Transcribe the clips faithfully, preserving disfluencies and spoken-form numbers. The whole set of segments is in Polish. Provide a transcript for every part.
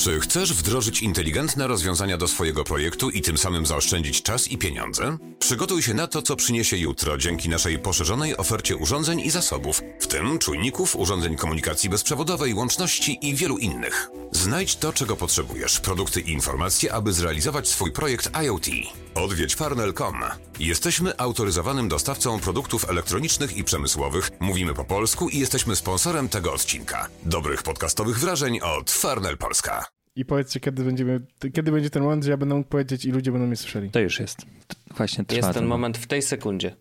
Czy chcesz wdrożyć inteligentne rozwiązania do swojego projektu i tym samym zaoszczędzić czas i pieniądze? Przygotuj się na to, co przyniesie jutro dzięki naszej poszerzonej ofercie urządzeń i zasobów, w tym czujników, urządzeń komunikacji bezprzewodowej, łączności i wielu innych. Znajdź to, czego potrzebujesz, produkty i informacje, aby zrealizować swój projekt IoT. Odwiedź farnel kropka com. Jesteśmy autoryzowanym dostawcą produktów elektronicznych i przemysłowych, mówimy po polsku i jesteśmy sponsorem tego odcinka. Dobrych podcastowych wrażeń od Farnel Polska. I powiedzcie, kiedy będziemy, kiedy będzie ten moment, że ja będę mógł powiedzieć i ludzie będą mnie słyszeli. To już jest. Właśnie trwa. Jest ten moment w tej sekundzie.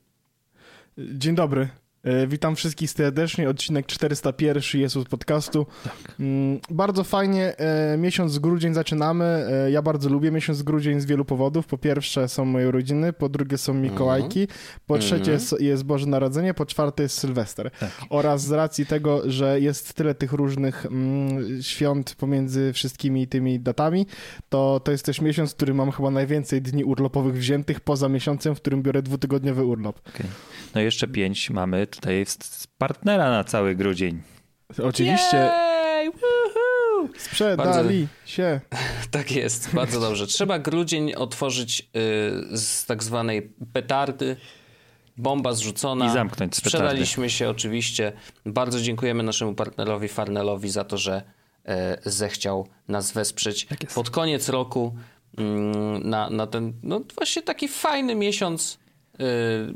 Dzień dobry. Witam wszystkich serdecznie. Odcinek czterysta jeden jest od podcastu. Tak. Bardzo fajnie. Miesiąc grudzień zaczynamy. Ja bardzo lubię miesiąc grudzień z wielu powodów. Po pierwsze są moje urodziny, po drugie są Mikołajki, po trzecie mm. jest Boże Narodzenie, po czwarte jest Sylwester. Tak. Oraz z racji tego, że jest tyle tych różnych mm, świąt pomiędzy wszystkimi tymi datami, to to jest też miesiąc, w którym mam chyba najwięcej dni urlopowych wziętych poza miesiącem, w którym biorę dwutygodniowy urlop. Okay. No jeszcze pięć mamy tutaj z partnera na cały grudzień. Oczywiście. Jej, sprzedali bardzo, się. Tak jest, bardzo dobrze. Trzeba grudzień otworzyć y, z tak zwanej petardy. Bomba zrzucona. I zamknąć z petardy. Sprzedaliśmy się oczywiście. Bardzo dziękujemy naszemu partnerowi Farnelowi za to, że y, zechciał nas wesprzeć tak pod koniec roku y, na, na ten no właśnie taki fajny miesiąc y,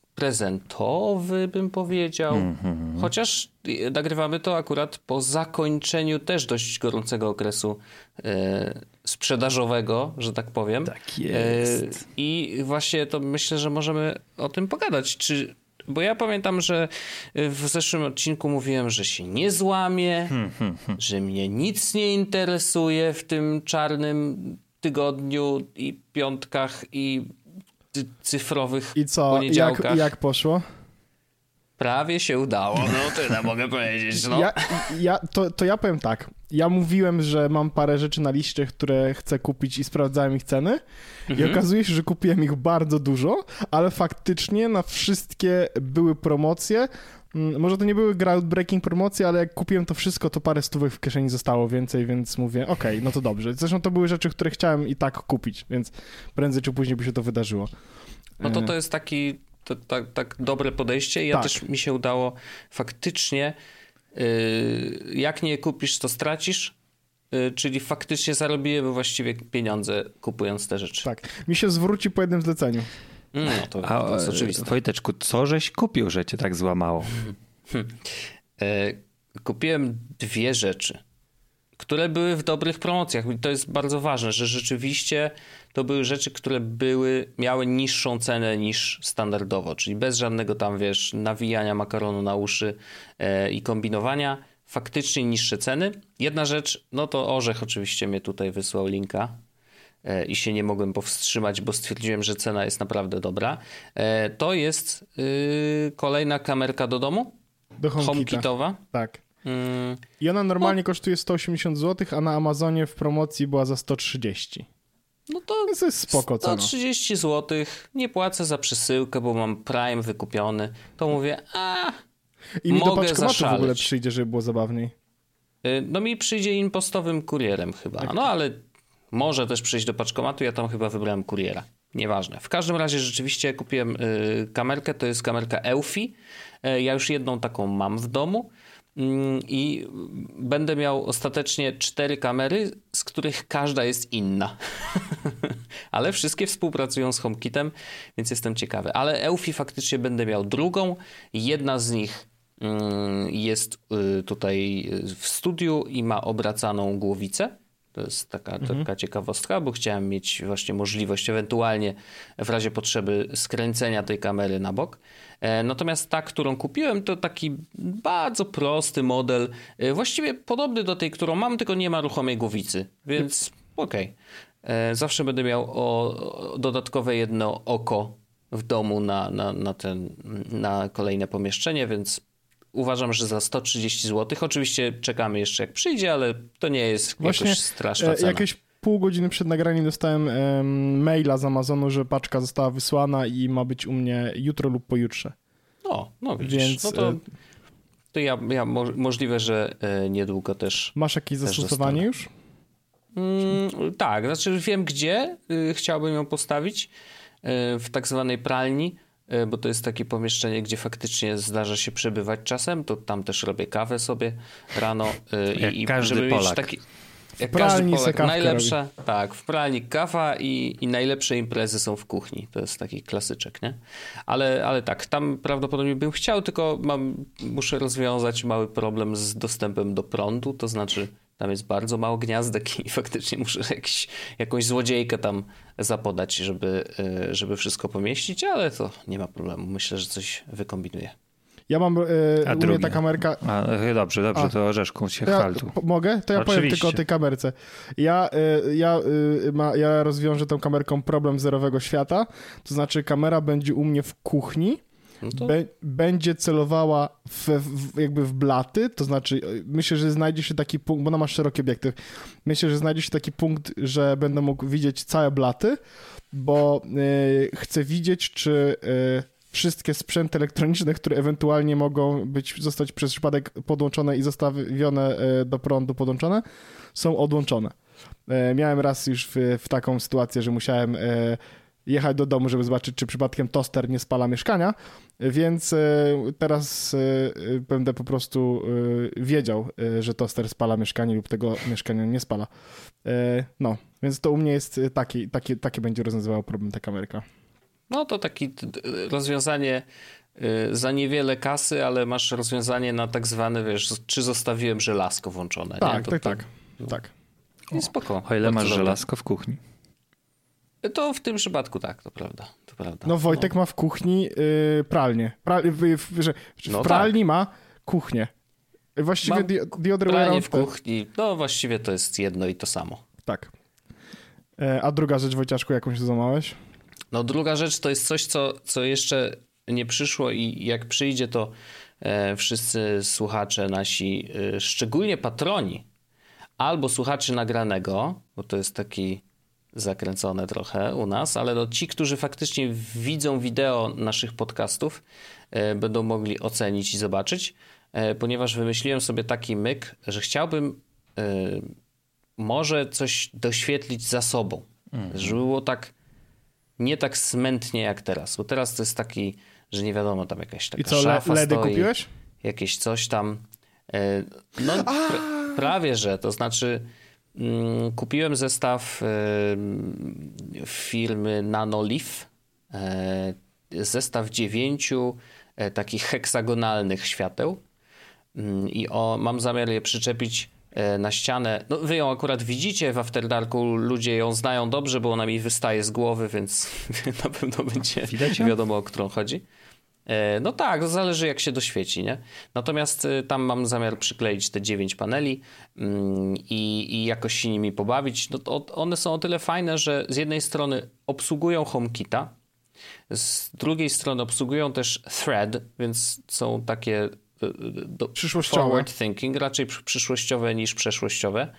prezentowy, bym powiedział. Mm-hmm. Chociaż nagrywamy to akurat po zakończeniu też dość gorącego okresu e, sprzedażowego, że tak powiem. Tak jest. E, I właśnie to myślę, że możemy o tym pogadać. Czy, bo ja pamiętam, że w zeszłym odcinku mówiłem, że się nie złamię, mm-hmm. że mnie nic nie interesuje w tym czarnym tygodniu i piątkach i cyfrowych I co? poniedziałkach. Jak, jak poszło? Prawie się udało, no tyle mogę powiedzieć. No. Ja, ja, to, to ja powiem tak. Ja mówiłem, że mam parę rzeczy na liście, które chcę kupić i sprawdzałem ich ceny. Mhm. I okazuje się, że kupiłem ich bardzo dużo, ale faktycznie na wszystkie były promocje. Może to nie były groundbreaking promocje, ale jak kupiłem to wszystko, to parę stówek w kieszeni zostało więcej, więc mówię, okej, okay, no to dobrze. Zresztą to były rzeczy, które chciałem i tak kupić, więc prędzej czy później by się to wydarzyło. No to to jest taki to, tak, tak dobre podejście. Ja tak. też mi się udało faktycznie, yy, jak nie kupisz, to stracisz. Yy, czyli faktycznie zarobiłem właściwie pieniądze kupując te rzeczy. Tak. Mi się zwróci po jednym zleceniu. No to, A, to jest oczywiste. Wojteczku, co żeś kupił, że cię tak złamało? Hmm. E, kupiłem dwie rzeczy, które były w dobrych promocjach. I to jest bardzo ważne, że rzeczywiście to były rzeczy, które były, miały niższą cenę niż standardowo, czyli bez żadnego tam, wiesz, nawijania makaronu na uszy e, i kombinowania. Faktycznie niższe ceny. Jedna rzecz, no to Orzech oczywiście mnie tutaj wysłał linka i się nie mogłem powstrzymać, bo stwierdziłem, że cena jest naprawdę dobra. To jest yy, kolejna kamerka do domu. Do HomeKita. HomeKitowa. Tak. Mm. I ona normalnie no. kosztuje sto osiemdziesiąt złotych, a na Amazonie w promocji była za sto trzydzieści. No to, to jest spoko cena. sto trzydzieści złotych. Nie płacę za przesyłkę, bo mam Prime wykupiony. To mówię, a I mi mogę do paczkomatu zaszaleć. w ogóle przyjdzie, żeby było zabawniej. Yy, no mi przyjdzie impostowym kurierem chyba. Tak. No ale może też przyjść do paczkomatu, ja tam chyba wybrałem kuriera. Nieważne. W każdym razie rzeczywiście kupiłem y, kamerkę, to jest kamerka Eufy. Y, ja już jedną taką mam w domu y, i będę miał ostatecznie cztery kamery, z których każda jest inna. Ale wszystkie współpracują z HomeKitem, więc jestem ciekawy. Ale Eufy faktycznie będę miał drugą. Jedna z nich y, jest y, tutaj w studiu i ma obracaną głowicę. To jest taka, mhm. taka ciekawostka, bo chciałem mieć właśnie możliwość ewentualnie w razie potrzeby skręcenia tej kamery na bok. E, natomiast ta, którą kupiłem, to taki bardzo prosty model, e, właściwie podobny do tej, którą mam, tylko nie ma ruchomej głowicy, więc okej. Okay. Zawsze będę miał o, o dodatkowe jedno oko w domu na, na, na, ten, na kolejne pomieszczenie, więc uważam, że za sto trzydzieści złotych. Oczywiście czekamy jeszcze jak przyjdzie, ale to nie jest Właśnie jakoś straszna cena. Jakieś pół godziny przed nagraniem dostałem um, maila z Amazonu, że paczka została wysłana i ma być u mnie jutro lub pojutrze. O, no widzisz. Więc, no to, to ja, ja mo- możliwe, że e, niedługo też. Masz jakieś też zastosowanie już? Mm, tak, znaczy wiem gdzie y, chciałbym ją postawić, y, w tak zwanej pralni, y, bo to jest takie pomieszczenie, gdzie faktycznie zdarza się przebywać czasem, to tam też robię kawę sobie rano. Y, Jak i, każdy żeby Polak. Mieć taki, jak pralni każdy se Polak, kawkę najlepsza, tak, w pralni kawa i, i najlepsze imprezy są w kuchni. To jest taki klasyczek, nie? Ale, ale tak, tam prawdopodobnie bym chciał, tylko mam, muszę rozwiązać mały problem z dostępem do prądu, to znaczy tam jest bardzo mało gniazdek i faktycznie muszę jakiś, jakąś złodziejkę tam zapodać, żeby, żeby wszystko pomieścić, ale to nie ma problemu. Myślę, że coś wykombinuję. Ja mam, e, A u mnie drugie? ta kamerka... A, dobrze, dobrze, A. to Orzeszku się To ja, chwal tu. po- mogę? To ja powiem Oczywiście. tylko o tej kamerce. Ja, y, ja, y, ma, ja rozwiążę tą kamerką problem zerowego świata, to znaczy kamera będzie u mnie w kuchni, No to... be, będzie celowała w, w, jakby w blaty, to znaczy y, myślę, że znajdzie się taki punkt, bo ona ma szeroki obiektyw, myślę, że znajdzie się taki punkt, że będę mógł widzieć całe blaty, bo y, chcę widzieć, czy... Y, wszystkie sprzęty elektroniczne, które ewentualnie mogą być, zostać przez przypadek podłączone i zostawione do prądu podłączone, są odłączone. Miałem raz już w, w taką sytuację, że musiałem jechać do domu, żeby zobaczyć, czy przypadkiem toster nie spala mieszkania, więc teraz będę po prostu wiedział, że toster spala mieszkanie lub tego mieszkania nie spala. No, więc to u mnie jest taki, taki, takie będzie rozwiązywało problem ta kamerka. No to takie rozwiązanie y, za niewiele kasy, ale masz rozwiązanie na tak zwane, wiesz, czy zostawiłem żelazko włączone. Tak, nie? To, tak, to, tak, no. tak. I spoko. O ile Bardzo masz dobre. żelazko w kuchni? To w tym przypadku tak, to prawda. To prawda. No Wojtek ma w kuchni yy, pralnię. Pra, w, w, że, w No pralni ma kuchnię. Właściwie Mam the, the other way pranie around. w kuchni, no właściwie to jest jedno i to samo. Tak. E, a druga rzecz, Wojciaszku, jakąś złamałeś? No druga rzecz to jest coś, co, co jeszcze nie przyszło i jak przyjdzie, to e, wszyscy słuchacze nasi, e, szczególnie patroni, albo słuchacze nagranego, bo to jest taki zakręcone trochę u nas, ale no ci, którzy faktycznie widzą wideo naszych podcastów, e, będą mogli ocenić i zobaczyć, e, ponieważ wymyśliłem sobie taki myk, że chciałbym e, może coś doświetlić za sobą, mm. żeby było tak nie tak smętnie jak teraz, bo teraz to jest taki, że nie wiadomo, tam jakaś taka I co, szafa ledy stoi, kupiłeś? jakieś coś tam. E, no pr- prawie, że, to znaczy mm, kupiłem zestaw e, firmy Nanolife, e, zestaw dziewięciu e, takich heksagonalnych świateł mm, i o, mam zamiar je przyczepić na ścianę. No wy ją akurat widzicie w After Darku, ludzie ją znają dobrze, bo ona mi wystaje z głowy, więc na pewno będzie Widać ją? wiadomo, o którą chodzi. No tak, zależy jak się doświeci, nie? Natomiast tam mam zamiar przykleić te dziewięć paneli i, i jakoś się nimi pobawić. No to one są o tyle fajne, że z jednej strony obsługują HomeKita, z drugiej strony obsługują też Thread, więc są takie do, przyszłościowe. Forward thinking, raczej przyszłościowe niż przeszłościowe.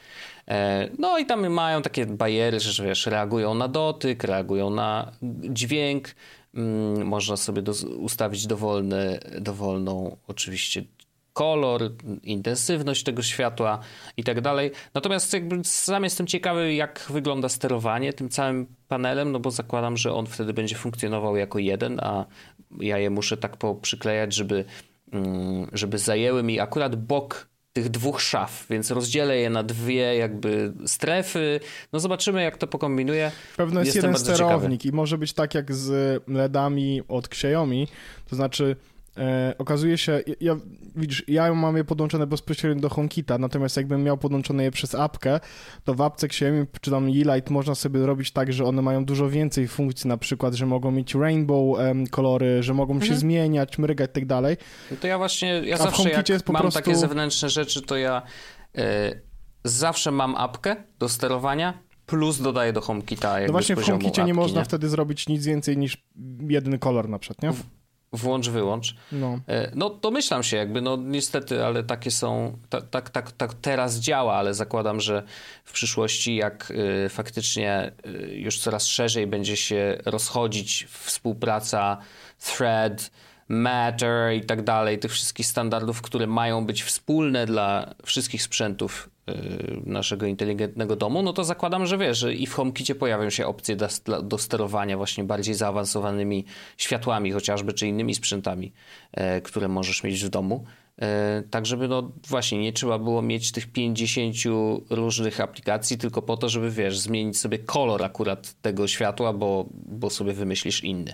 No i tam mają takie bariery, że wiesz, reagują na dotyk, reagują na dźwięk. Można sobie do, ustawić dowolny, dowolną oczywiście kolor, intensywność tego światła i tak dalej. Natomiast jakby sam jestem ciekawy, jak wygląda sterowanie tym całym panelem, no bo zakładam, że on wtedy będzie funkcjonował jako jeden, a ja je muszę tak poprzyklejać, żeby żeby zajęły mi akurat bok tych dwóch szaf, więc rozdzielę je na dwie jakby strefy. No zobaczymy, jak to pokombinuję. Pewno jest Jestem jeden bardzo sterownik ciekawy. i może być tak jak z LEDami od Xiaomi, to znaczy e, okazuje się, ja, widzisz, ja mam je podłączone bezpośrednio do HomeKita, natomiast jakbym miał podłączone je przez apkę, to w apce Xiaomi czy tam Yeelight można sobie robić tak, że one mają dużo więcej funkcji, na przykład, że mogą mieć rainbow em, kolory, że mogą Mhm. się zmieniać, mrygać i tak dalej. No to ja właśnie, ja A w zawsze jak HomeKicie jest po mam prostu- takie zewnętrzne rzeczy, to ja e, zawsze mam apkę do sterowania, plus dodaję do HomeKita jakby No właśnie z w poziomu HomeKicie nie apki, można wtedy zrobić nic więcej niż jeden kolor na przykład, nie? Włącz, wyłącz. No. E, No domyślam się jakby, no niestety, ale takie są, tak, tak, tak, tak teraz działa, ale zakładam, że w przyszłości jak y, faktycznie y, już coraz szerzej będzie się rozchodzić współpraca Thread, Matter i tak dalej, tych wszystkich standardów, które mają być wspólne dla wszystkich sprzętów naszego inteligentnego domu, no to zakładam, że wiesz, że i w HomeKicie pojawią się opcje do, do sterowania właśnie bardziej zaawansowanymi światłami chociażby, czy innymi sprzętami, które możesz mieć w domu. Tak, żeby no właśnie nie trzeba było mieć tych pięćdziesięciu różnych aplikacji tylko po to, żeby wiesz, zmienić sobie kolor akurat tego światła, bo, bo sobie wymyślisz inny.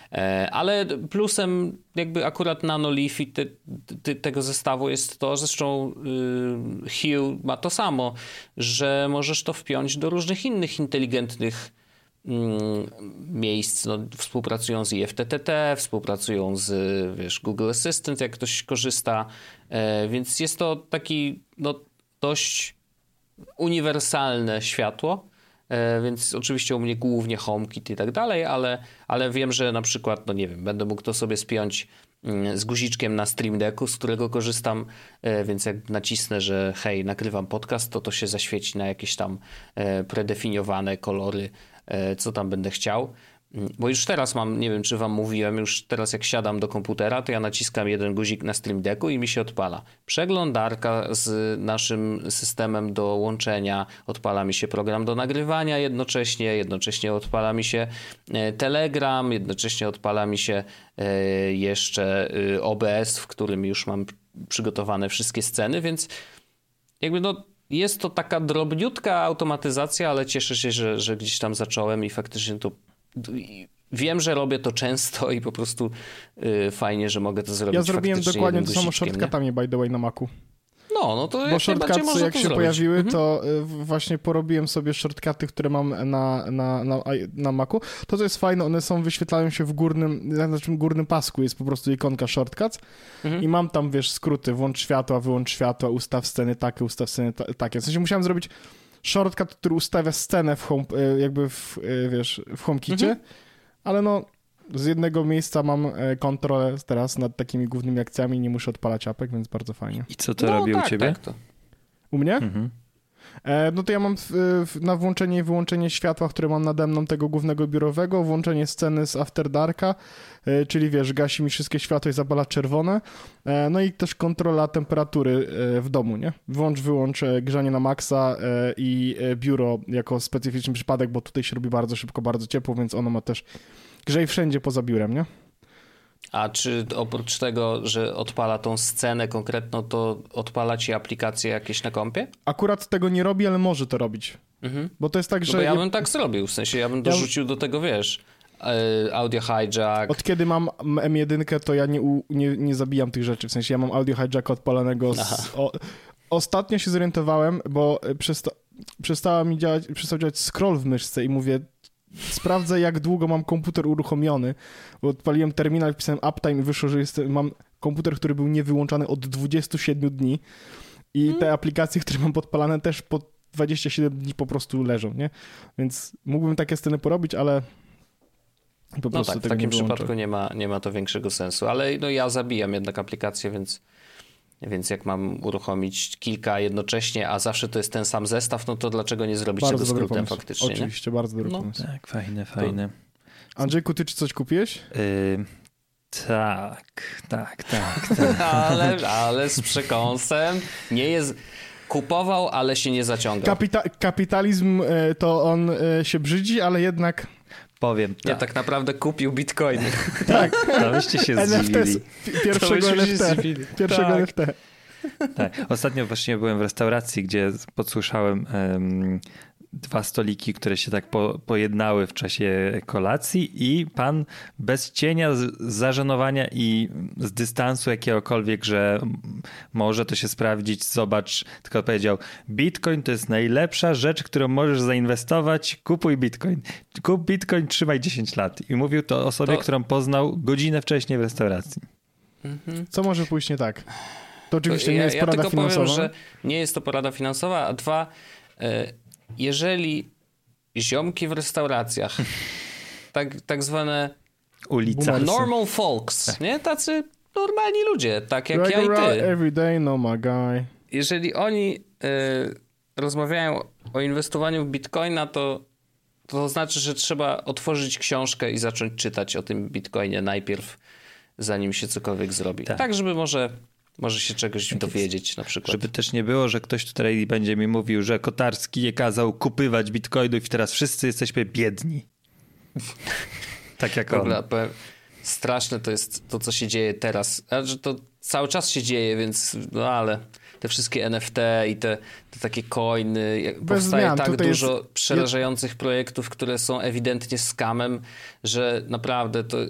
Ale plusem jakby akurat Nanoleaf i te, te, tego zestawu jest to, zresztą yy, Hue ma to samo, że możesz to wpiąć do różnych innych inteligentnych miejsc, no, współpracują z I F T T T, współpracują z wiesz, Google Assistant, jak ktoś korzysta, e, więc jest to taki no, dość uniwersalne światło, e, więc oczywiście u mnie głównie HomeKit i tak dalej, ale, ale wiem, że na przykład, no nie wiem, będę mógł to sobie spiąć mm, z guziczkiem na Stream Decku, z którego korzystam, e, więc jak nacisnę, że hej, nagrywam podcast, to to się zaświeci na jakieś tam e, predefiniowane kolory, co tam będę chciał. Bo już teraz mam, nie wiem czy wam mówiłem, już teraz jak siadam do komputera, to ja naciskam jeden guzik na Stream Decku i mi się odpala przeglądarka z naszym systemem do łączenia, odpala mi się program do nagrywania jednocześnie, jednocześnie odpala mi się Telegram, jednocześnie odpala mi się jeszcze O B S, w którym już mam przygotowane wszystkie sceny, więc jakby no jest to taka drobniutka automatyzacja, ale cieszę się, że, że gdzieś tam zacząłem i faktycznie to wiem, że robię to często i po prostu y, fajnie, że mogę to zrobić. Ja zrobiłem dokładnie to samo shortcutami, by the way, na Macu. No, no to Bo shortcutsy jak się zrobić. pojawiły, mhm. to właśnie porobiłem sobie shortcuty, które mam na, na, na, na Macu. To, co jest fajne, one są, wyświetlają się w górnym, znaczy w górnym pasku, jest po prostu ikonka shortcuts mhm. i mam tam, wiesz, skróty, włącz światła, wyłącz światła, ustaw sceny takie, ustaw sceny ta, takie. W sensie musiałem zrobić shortcut, który ustawia scenę w home, jakby w, wiesz, w HomeKicie, mhm. ale no z jednego miejsca mam kontrolę teraz nad takimi głównymi akcjami, nie muszę odpalać apek, więc bardzo fajnie. I co to no, robi tak, u ciebie? Tak, to. U mnie? Mhm. E, no to ja mam w, w, na włączenie i wyłączenie światła, które mam nade mną tego głównego biurowego, włączenie sceny z After Darka, e, czyli wiesz, gasi mi wszystkie światła i zapala czerwone, e, no i też kontrola temperatury e, w domu, nie? Włącz, wyłącz e, grzanie na maksa e, i e, biuro jako specyficzny przypadek, bo tutaj się robi bardzo szybko, bardzo ciepło, więc ono ma też grzej wszędzie poza biurem, nie? A czy oprócz tego, że odpala tą scenę konkretną, to odpala ci aplikacje jakieś na kompie? Akurat tego nie robi, ale może to robić. Mhm. Bo to jest tak, że... No bo ja bym tak zrobił, w sensie ja bym dorzucił ja... do tego, wiesz, audio hijack. Od kiedy mam M jeden, to ja nie, u, nie, nie zabijam tych rzeczy, w sensie ja mam audio hijacka odpalonego z... O... Ostatnio się zorientowałem, bo przysta... przestała mi działać, przestał działać scroll w myszce i mówię, sprawdzę, jak długo mam komputer uruchomiony, bo odpaliłem terminal, wpisałem uptime i wyszło, że jest, mam komputer, który był niewyłączany od dwudziestu siedmiu dni i hmm. te aplikacje, które mam podpalane, też po dwadzieścia siedem dni po prostu leżą, nie? Więc mógłbym takie sceny porobić, ale po no prostu tak, tego w takim nie przypadku nie ma, nie ma to większego sensu, ale no ja zabijam jednak aplikację, więc Więc jak mam uruchomić kilka jednocześnie, a zawsze to jest ten sam zestaw, no to dlaczego nie zrobić bardzo tego skrótem pomysł. faktycznie? Oczywiście, nie? bardzo dobry no. pomysł. Tak, fajne, fajne. To... Andrzejku, ty czy coś kupiłeś? Yy, tak, tak, tak. tak. ale, ale z przekąsem nie jest... Kupował, ale się nie zaciągał. Kapita- kapitalizm to on się brzydzi, ale jednak... Powiem tak. Nie, tak naprawdę kupił bitcoiny. Tak. To byście się N F T, zdziwili. pierwszego N F T. Pierwszego tak. N F T. Tak. Ostatnio właśnie byłem w restauracji, gdzie podsłyszałem um, dwa stoliki, które się tak po, pojednały w czasie kolacji i pan bez cienia z, zażenowania i z dystansu jakiegokolwiek, że może to się sprawdzić, zobacz, tylko powiedział, Bitcoin to jest najlepsza rzecz, którą możesz zainwestować, kupuj Bitcoin. Kup Bitcoin, trzymaj dziesięć lat. I mówił to osobie, to... którą poznał godzinę wcześniej w restauracji. Mhm. Co może pójść nie tak? To oczywiście to nie ja, jest porada ja tylko finansowa. Powiem, że nie jest to porada finansowa, a dwa, jeżeli ziomki w restauracjach, tak, tak zwane ulica, normal folks, tak. nie? Tacy normalni ludzie, tak jak Regular, ja i ty. Every day, no my guy. Jeżeli oni y, rozmawiają o inwestowaniu w bitcoina, to, to znaczy, że trzeba otworzyć książkę i zacząć czytać o tym bitcoinie najpierw, zanim się cokolwiek zrobi. Tak, tak żeby może Może się czegoś dowiedzieć na przykład. Żeby też nie było, że ktoś tutaj będzie mi mówił, że Kotarski nie kazał kupywać bitcoinów i teraz wszyscy jesteśmy biedni. Tak jak Dobra, on. powiem, straszne to jest to, co się dzieje teraz. Znaczy, to cały czas się dzieje, więc no ale te wszystkie N F T i te, te takie coiny, powstaje zmian. tak Tutaj dużo jest... przerażających projektów, które są ewidentnie scamem, że naprawdę to,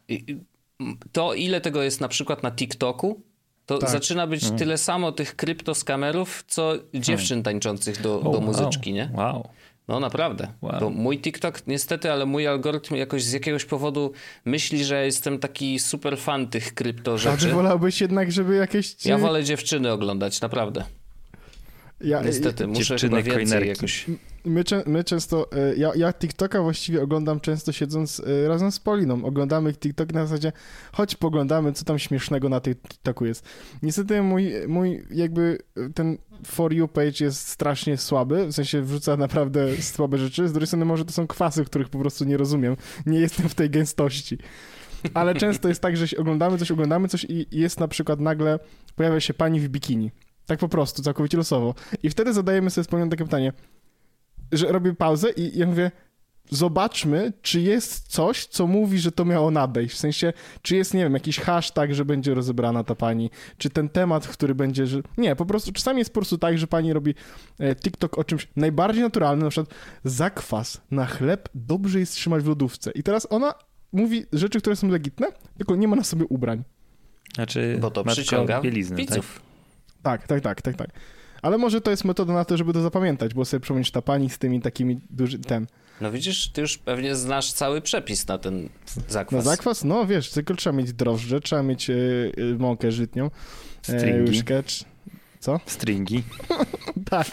to ile tego jest na przykład na TikToku, to tak. zaczyna być hmm. tyle samo tych kryptoskamerów, co dziewczyn tańczących do, oh, do muzyczki, wow. nie? Wow. No naprawdę, wow. Bo mój TikTok niestety, ale mój algorytm jakoś z jakiegoś powodu myśli, że jestem taki super fan tych krypto rzeczy. A ty wolałbyś jednak, żeby jakieś... Ja wolę dziewczyny oglądać, naprawdę. Ja, niestety, muszę chyba więcej jakoś... My, my często, ja, ja TikToka właściwie oglądam często siedząc razem z Poliną. Oglądamy TikTok na zasadzie, chodź poglądamy, co tam śmiesznego na tej TikToku jest. Niestety mój, mój jakby ten For You page jest strasznie słaby, w sensie wrzuca naprawdę słabe rzeczy. Z drugiej strony może to są kwasy, których po prostu nie rozumiem. Nie jestem w tej gęstości. Ale często jest tak, że oglądamy coś, oglądamy coś i jest na przykład nagle, pojawia się pani w bikini. Tak po prostu, całkowicie losowo. I wtedy zadajemy sobie wspólnie takie pytanie, że robię pauzę i ja mówię, zobaczmy, czy jest coś, co mówi, że to miało nadejść. W sensie, czy jest, nie wiem, jakiś hashtag, że będzie rozebrana ta pani, czy ten temat, który będzie, że... Nie, po prostu czasami jest po prostu tak, że pani robi e, TikTok o czymś najbardziej naturalnym, na przykład zakwas na chleb dobrze jest trzymać w lodówce. I teraz ona mówi rzeczy, które są legitne, tylko nie ma na sobie ubrań. Znaczy, bo to przyciąga bielizny, widzów. Tak, tak, tak, tak, tak. Ale może to jest metoda na to, żeby to zapamiętać, bo sobie przypomnieć ta pani z tymi takimi duży, ten... No widzisz, ty już pewnie znasz cały przepis na ten zakwas. Na zakwas? No wiesz, tylko trzeba mieć drożdże, trzeba mieć yy, mąkę żytnią, Stringi. Yy, łyżkę, co? Stringi. Tak.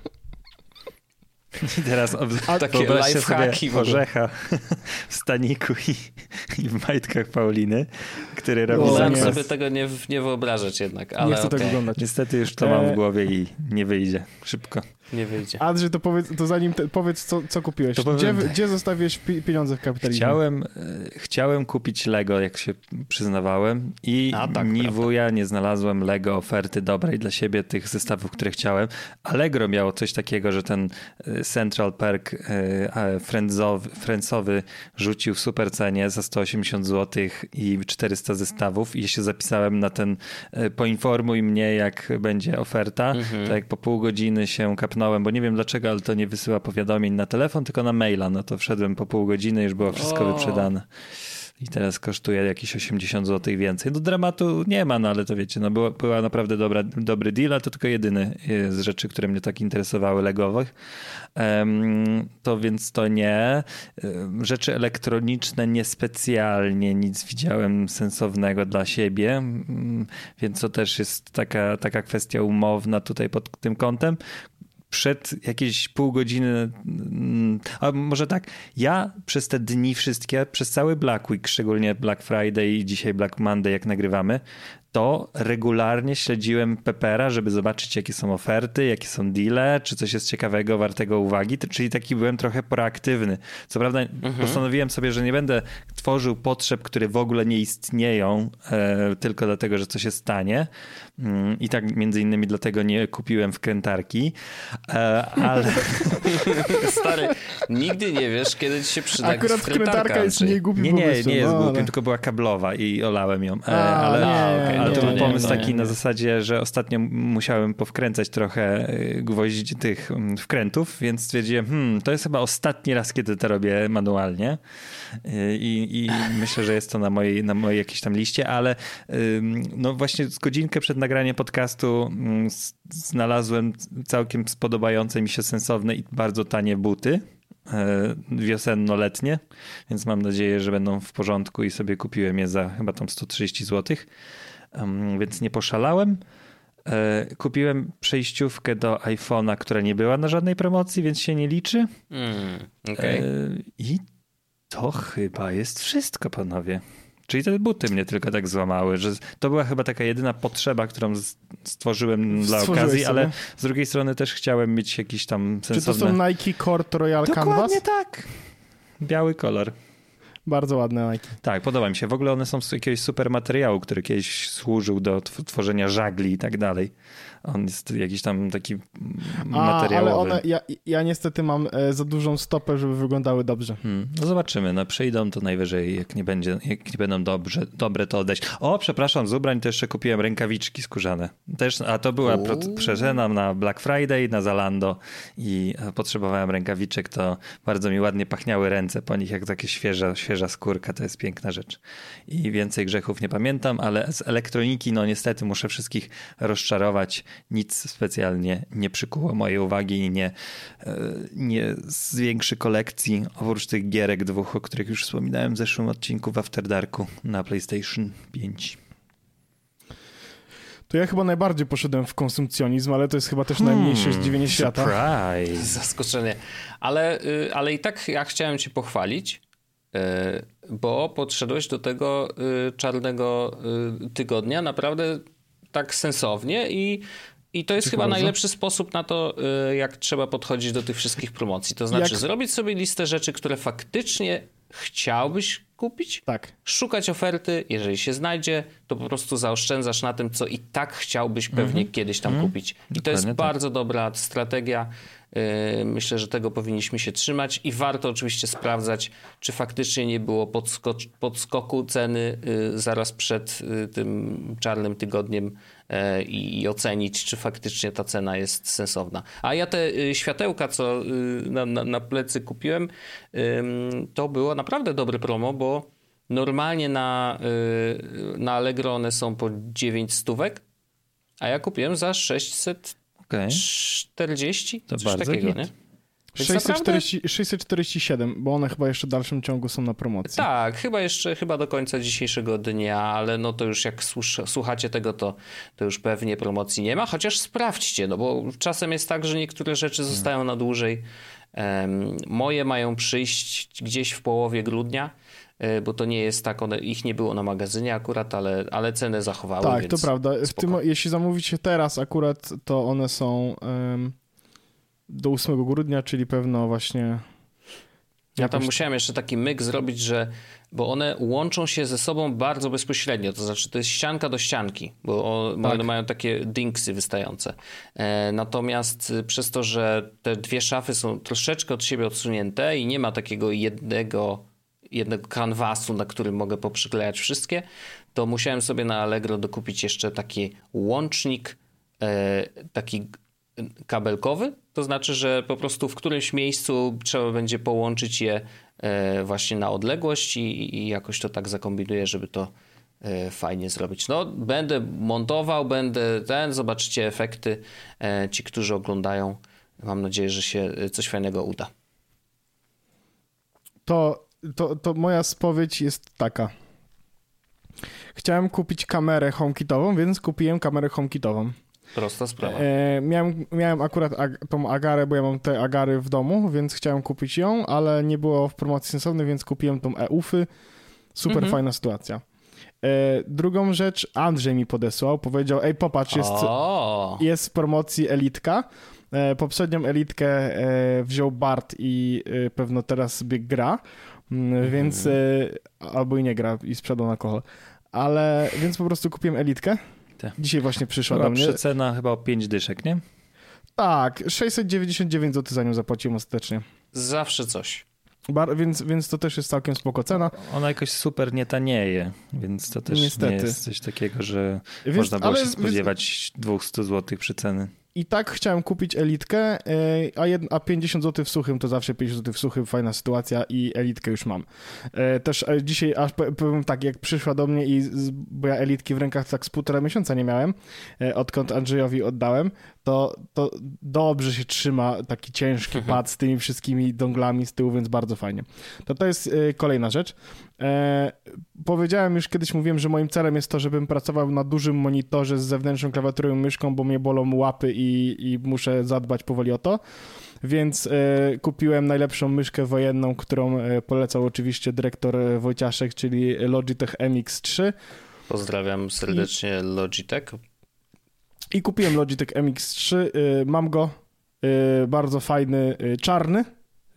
I teraz A takie wyobraźcie sobie w orzecha w staniku i, i w majtkach Pauliny, który robi Wolałem zakwas. sobie tego nie, nie wyobrażać jednak, ale Nie chcę okay. tego oglądać. Niestety już to mam w głowie i nie wyjdzie. Szybko. Nie wyjdzie. Andrzej, to powiedz, to zanim te, powiedz, co, co kupiłeś. To gdzie, powiem... gdzie zostawiłeś pi- pieniądze w kapitalizmie? Chciałem, chciałem kupić Lego, jak się przyznawałem i A, tak, ni prawda. wuja nie znalazłem Lego oferty dobrej dla siebie, tych zestawów, które chciałem. Allegro miało coś takiego, że ten Central Perk friendsowy, friendsowy rzucił w super cenie za sto osiemdziesiąt złotych i czterysta zestawów i się zapisałem na ten poinformuj mnie, jak będzie oferta. Mhm. Tak jak po pół godziny się kapnąłem, bo nie wiem dlaczego, ale to nie wysyła powiadomień na telefon, tylko na maila. No to wszedłem po pół godziny, już było wszystko O. wyprzedane. I teraz kosztuje jakieś osiemdziesiąt złotych więcej. No dramatu nie ma, no ale to wiecie, no była, była naprawdę dobra, dobry deal, a to tylko jedyny z rzeczy, które mnie tak interesowały legowych. Um, to więc to nie. Rzeczy elektroniczne niespecjalnie nic widziałem sensownego dla siebie, um, więc to też jest taka, taka kwestia umowna tutaj pod tym kątem. Przed jakieś pół godziny, a może tak, ja przez te dni wszystkie, przez cały Black Week, szczególnie Black Friday i dzisiaj Black Monday, jak nagrywamy, to regularnie śledziłem Pepera, żeby zobaczyć, jakie są oferty, jakie są deale, czy coś jest ciekawego, wartego uwagi, czyli taki byłem trochę proaktywny. Co prawda mhm. postanowiłem sobie, że nie będę tworzył potrzeb, które w ogóle nie istnieją, e, tylko dlatego, że coś się stanie. Mm, I tak między innymi dlatego nie kupiłem wkrętarki, e, ale... Stary, nigdy nie wiesz, kiedy ci się przyda Akurat wkrętarka jest nie głupim Nie, nie, pomysłem, nie jest no, głupim, ale... tylko była kablowa i olałem ją. E, A, ale... nie, okay. Ale to był nie, pomysł nie, taki nie, nie. na zasadzie, że ostatnio musiałem powkręcać trochę gwoździ tych wkrętów, więc stwierdziłem, hmm, to jest chyba ostatni raz, kiedy to robię manualnie i, i myślę, że jest to na mojej, na mojej jakiejś tam liście, ale no właśnie z godzinkę przed nagraniem podcastu znalazłem całkiem spodobające mi się sensowne i bardzo tanie buty wiosenno-letnie, więc mam nadzieję, że będą w porządku i sobie kupiłem je za chyba tam sto trzydzieści złotych, um, więc nie poszalałem. E, kupiłem przejściówkę do iPhone'a, która nie była na żadnej promocji, więc się nie liczy. Mm, okay. e, I to chyba jest wszystko, panowie. Czyli te buty mnie tylko tak złamały, że to była chyba taka jedyna potrzeba, którą stworzyłem dla Stworzyłeś okazji, sobie. ale z drugiej strony też chciałem mieć jakiś tam sensowne... Czy to są Nike Court Royal Dokładnie Canvas? tak. Biały kolor. Bardzo ładne Nike. Tak, podoba mi się. W ogóle one są z jakiegoś super materiału, który kiedyś służył do tworzenia żagli i tak dalej. On jest jakiś tam taki materiałowy. A, ale one, ja, ja niestety mam za dużą stopę, żeby wyglądały dobrze. Hmm. No zobaczymy. No przyjdą to najwyżej, jak nie, będzie, jak nie będą dobrze, dobre, to odejść. O, przepraszam, z ubrań to jeszcze kupiłem rękawiczki skórzane. Też, a to była przecena na Black Friday, na Zalando i potrzebowałem rękawiczek, to bardzo mi ładnie pachniały ręce po nich, jak takie świeża, świeża skórka. To jest piękna rzecz. I więcej grzechów nie pamiętam, ale z elektroniki, no niestety muszę wszystkich rozczarować. Nic specjalnie nie przykuło mojej uwagi i nie, nie zwiększy kolekcji, oprócz tych gierek dwóch, o których już wspominałem w zeszłym odcinku w After Darku na PlayStation pięć. To ja chyba najbardziej poszedłem w konsumpcjonizm, ale to jest chyba też hmm, najmniejsze zdziwienie świata. Surprise. Zaskoczenie. Ale, ale i tak ja chciałem cię pochwalić, bo podszedłeś do tego czarnego tygodnia naprawdę tak sensownie i, i to jest Dziękuję chyba bardzo. najlepszy sposób na to, jak trzeba podchodzić do tych wszystkich promocji. To znaczy jak... zrobić sobie listę rzeczy, które faktycznie chciałbyś kupić, tak. Szukać oferty, jeżeli się znajdzie, to po prostu zaoszczędzasz na tym, co i tak chciałbyś pewnie mm-hmm. kiedyś tam mm-hmm. kupić. I Dokładnie to jest tak. bardzo dobra strategia. Myślę, że tego powinniśmy się trzymać i warto oczywiście sprawdzać, czy faktycznie nie było podsko- podskoku ceny zaraz przed tym czarnym tygodniem i, i ocenić, czy faktycznie ta cena jest sensowna. A ja te światełka, co na, na, na plecy kupiłem, to było naprawdę dobre promo, bo normalnie na, na Allegro one są po dziewięć stówek, a ja kupiłem za sześćset Okay. czterdzieści? To Coś bardzo takiego, hit. nie? sześćset czterdzieści, sześćset czterdzieści siedem, bo one chyba jeszcze w dalszym ciągu są na promocji. Tak, chyba jeszcze chyba do końca dzisiejszego dnia, ale no to już jak słuchacie tego, to, to już pewnie promocji nie ma, chociaż sprawdźcie, no bo czasem jest tak, że niektóre rzeczy zostają hmm. na dłużej. Um, moje mają przyjść gdzieś w połowie grudnia, bo to nie jest tak, one, ich nie było na magazynie akurat, ale, ale cenę zachowały. Tak, więc to prawda. W tym, jeśli zamówicie teraz akurat, to one są um, do ósmego grudnia, czyli pewno właśnie... Ja tam musiałem jeszcze taki myk zrobić, że bo one łączą się ze sobą bardzo bezpośrednio, to znaczy to jest ścianka do ścianki, bo one tak. mają takie dinksy wystające. E, natomiast przez to, że te dwie szafy są troszeczkę od siebie odsunięte i nie ma takiego jednego jednego kanwasu, na którym mogę poprzyklejać wszystkie, to musiałem sobie na Allegro dokupić jeszcze taki łącznik e, taki kabelkowy, to znaczy, że po prostu w którymś miejscu trzeba będzie połączyć je e, właśnie na odległość i, i jakoś to tak zakombinuję, żeby to e, fajnie zrobić. No, będę montował, będę ten, zobaczycie efekty, e, ci, którzy oglądają. Mam nadzieję, że się coś fajnego uda. To To, to moja spowiedź jest taka. Chciałem kupić kamerę HomeKitową, więc kupiłem kamerę HomeKitową. Prosta sprawa. E, miałem, miałem akurat ag- tą agarę, bo ja mam te agary w domu, więc chciałem kupić ją, ale nie było w promocji sensownej, więc kupiłem tą E-ufy. Super mhm. fajna sytuacja. E, drugą rzecz Andrzej mi podesłał, powiedział, ej popatrz, jest, jest w promocji Elitka. E, poprzednią Elitkę e, wziął Bart i e, pewno teraz sobie gra. Mm, więc y, albo i nie gra i sprzedał alkohol. Ale więc po prostu kupiłem Elitkę. Te. Dzisiaj właśnie przyszła Była do mnie. Przecena chyba o pięć dyszek, nie? Tak, sześćset dziewięćdziesiąt dziewięć złotych za nią zapłaciłem ostatecznie. Zawsze coś. Bar, więc, więc to też jest całkiem spoko cena. Ona jakoś super nie tanieje, więc to też Niestety. nie jest coś takiego, że więc, można było się spodziewać więc... dwieście złotych przeceny. I tak chciałem kupić Elitkę, a, jed, a pięćdziesiąt złotych w suchym to zawsze pięćdziesiąt złotych w suchym, fajna sytuacja i Elitkę już mam. Też dzisiaj aż powiem tak, jak przyszła do mnie i bo ja Elitki w rękach tak z półtora miesiąca nie miałem, odkąd Andrzejowi oddałem, to, to dobrze się trzyma taki ciężki mhm. pad z tymi wszystkimi donglami z tyłu, więc bardzo fajnie. To to jest kolejna rzecz. E, powiedziałem już kiedyś, mówiłem, że moim celem jest to, żebym pracował na dużym monitorze z zewnętrzną klawiaturą i myszką, bo mnie bolą łapy i, i muszę zadbać powoli o to, więc e, kupiłem najlepszą myszkę wojenną, którą e, polecał oczywiście dyrektor Wojciaszek, czyli Logitech M X trzy. Pozdrawiam serdecznie I, Logitech. I kupiłem Logitech M X trzy, e, mam go, e, bardzo fajny, e, czarny,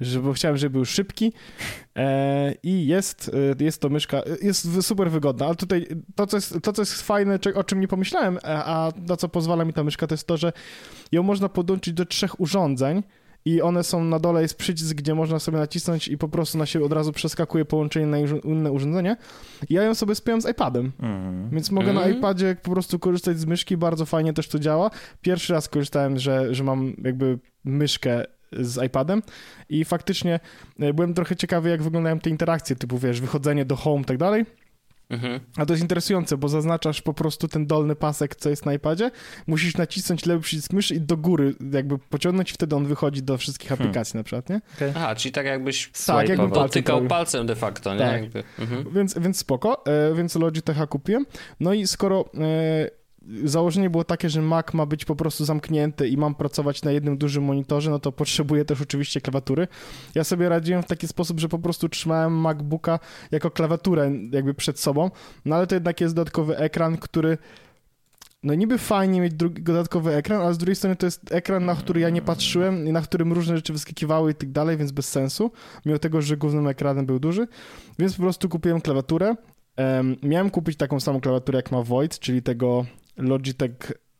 żeby, chciałem, żeby był szybki e, i jest, jest to myszka, jest super wygodna, ale tutaj to, co jest, to, co jest fajne, o czym nie pomyślałem, a na co pozwala mi ta myszka, to jest to, że ją można podłączyć do trzech urządzeń i one są, na dole jest przycisk, gdzie można sobie nacisnąć i po prostu na siebie od razu przeskakuje połączenie na inne urządzenie. I ja ją sobie spiąłem z iPadem, mm. więc mogę mm. na iPadzie po prostu korzystać z myszki, bardzo fajnie też to działa. Pierwszy raz korzystałem, że, że mam jakby myszkę z iPadem i faktycznie byłem trochę ciekawy, jak wyglądają te interakcje, typu wiesz, wychodzenie do home i tak dalej. Mhm. A to jest interesujące, bo zaznaczasz po prostu ten dolny pasek, co jest na iPadzie, musisz nacisnąć lewy przycisk myszy i do góry jakby pociągnąć i wtedy on wychodzi do wszystkich aplikacji hmm. na przykład, nie? Okay. Aha, czyli tak jakbyś tak, jakby dotykał palcem, palcem de facto, nie? Tak. Jakby. Mhm. Więc, więc spoko, e, więc Logitecha kupiłem. No i skoro e, założenie było takie, że Mac ma być po prostu zamknięty i mam pracować na jednym dużym monitorze, no to potrzebuję też oczywiście klawiatury. Ja sobie radziłem w taki sposób, że po prostu trzymałem MacBooka jako klawiaturę jakby przed sobą, no ale to jednak jest dodatkowy ekran, który no niby fajnie mieć drugi, dodatkowy ekran, ale z drugiej strony to jest ekran, na który ja nie patrzyłem i na którym różne rzeczy wyskakiwały i tak dalej, więc bez sensu, mimo tego, że głównym ekranem był duży, więc po prostu kupiłem klawiaturę. Um, miałem kupić taką samą klawiaturę, jak ma Void, czyli tego Logitech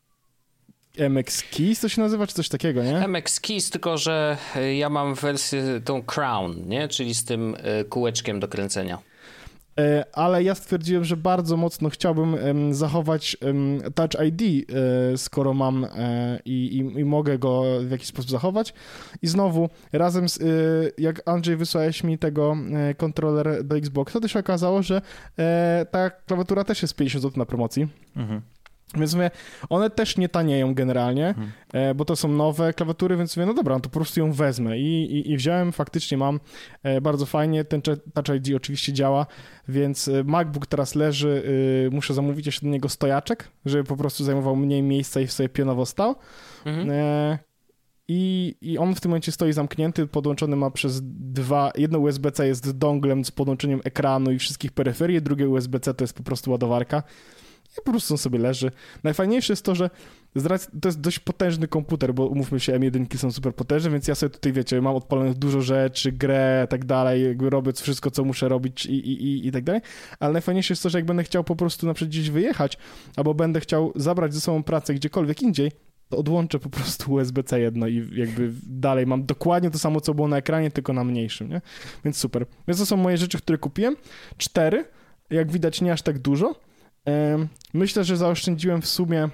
M X Keys to się nazywa, czy coś takiego, nie? M X Keys, tylko że ja mam wersję tą Crown, nie? Czyli z tym kółeczkiem do kręcenia. Ale ja stwierdziłem, że bardzo mocno chciałbym um, zachować um, Touch I D, e, skoro mam e, i, i mogę go w jakiś sposób zachować. I znowu, razem z, e, jak Andrzej wysłałeś mi tego e, kontroler do Xboxa, to się okazało, że e, ta klawiatura też jest pięćdziesiąt złotych na promocji. Mhm. Więc mówię, one też nie tanieją generalnie, hmm. e, bo to są nowe klawiatury, więc mówię, no dobra, no to po prostu ją wezmę i, i, i wziąłem, faktycznie mam e, bardzo fajnie, ten Touch I D oczywiście działa, więc MacBook teraz leży, y, muszę zamówić jeszcze do niego stojaczek, żeby po prostu zajmował mniej miejsca i sobie pionowo stał. Hmm. E, I, I on w tym momencie stoi zamknięty, podłączony ma przez dwa, jedno U S B C jest donglem z podłączeniem ekranu i wszystkich peryferii, drugie U S B C to jest po prostu ładowarka. I po prostu on sobie leży. Najfajniejsze jest to, że to jest dość potężny komputer, bo umówmy się, M jeden są super potężne, więc ja sobie tutaj, wiecie, mam odpalonych dużo rzeczy, grę, tak dalej, jakby robię wszystko, co muszę robić i, i, i, i tak dalej, ale najfajniejsze jest to, że jak będę chciał po prostu na przykład gdzieś wyjechać, albo będę chciał zabrać ze sobą pracę gdziekolwiek indziej, to odłączę po prostu U S B C jedno i jakby dalej mam dokładnie to samo, co było na ekranie, tylko na mniejszym, nie? Więc super. Więc to są moje rzeczy, które kupiłem. Cztery, jak widać nie aż tak dużo. Myślę, że zaoszczędziłem w sumie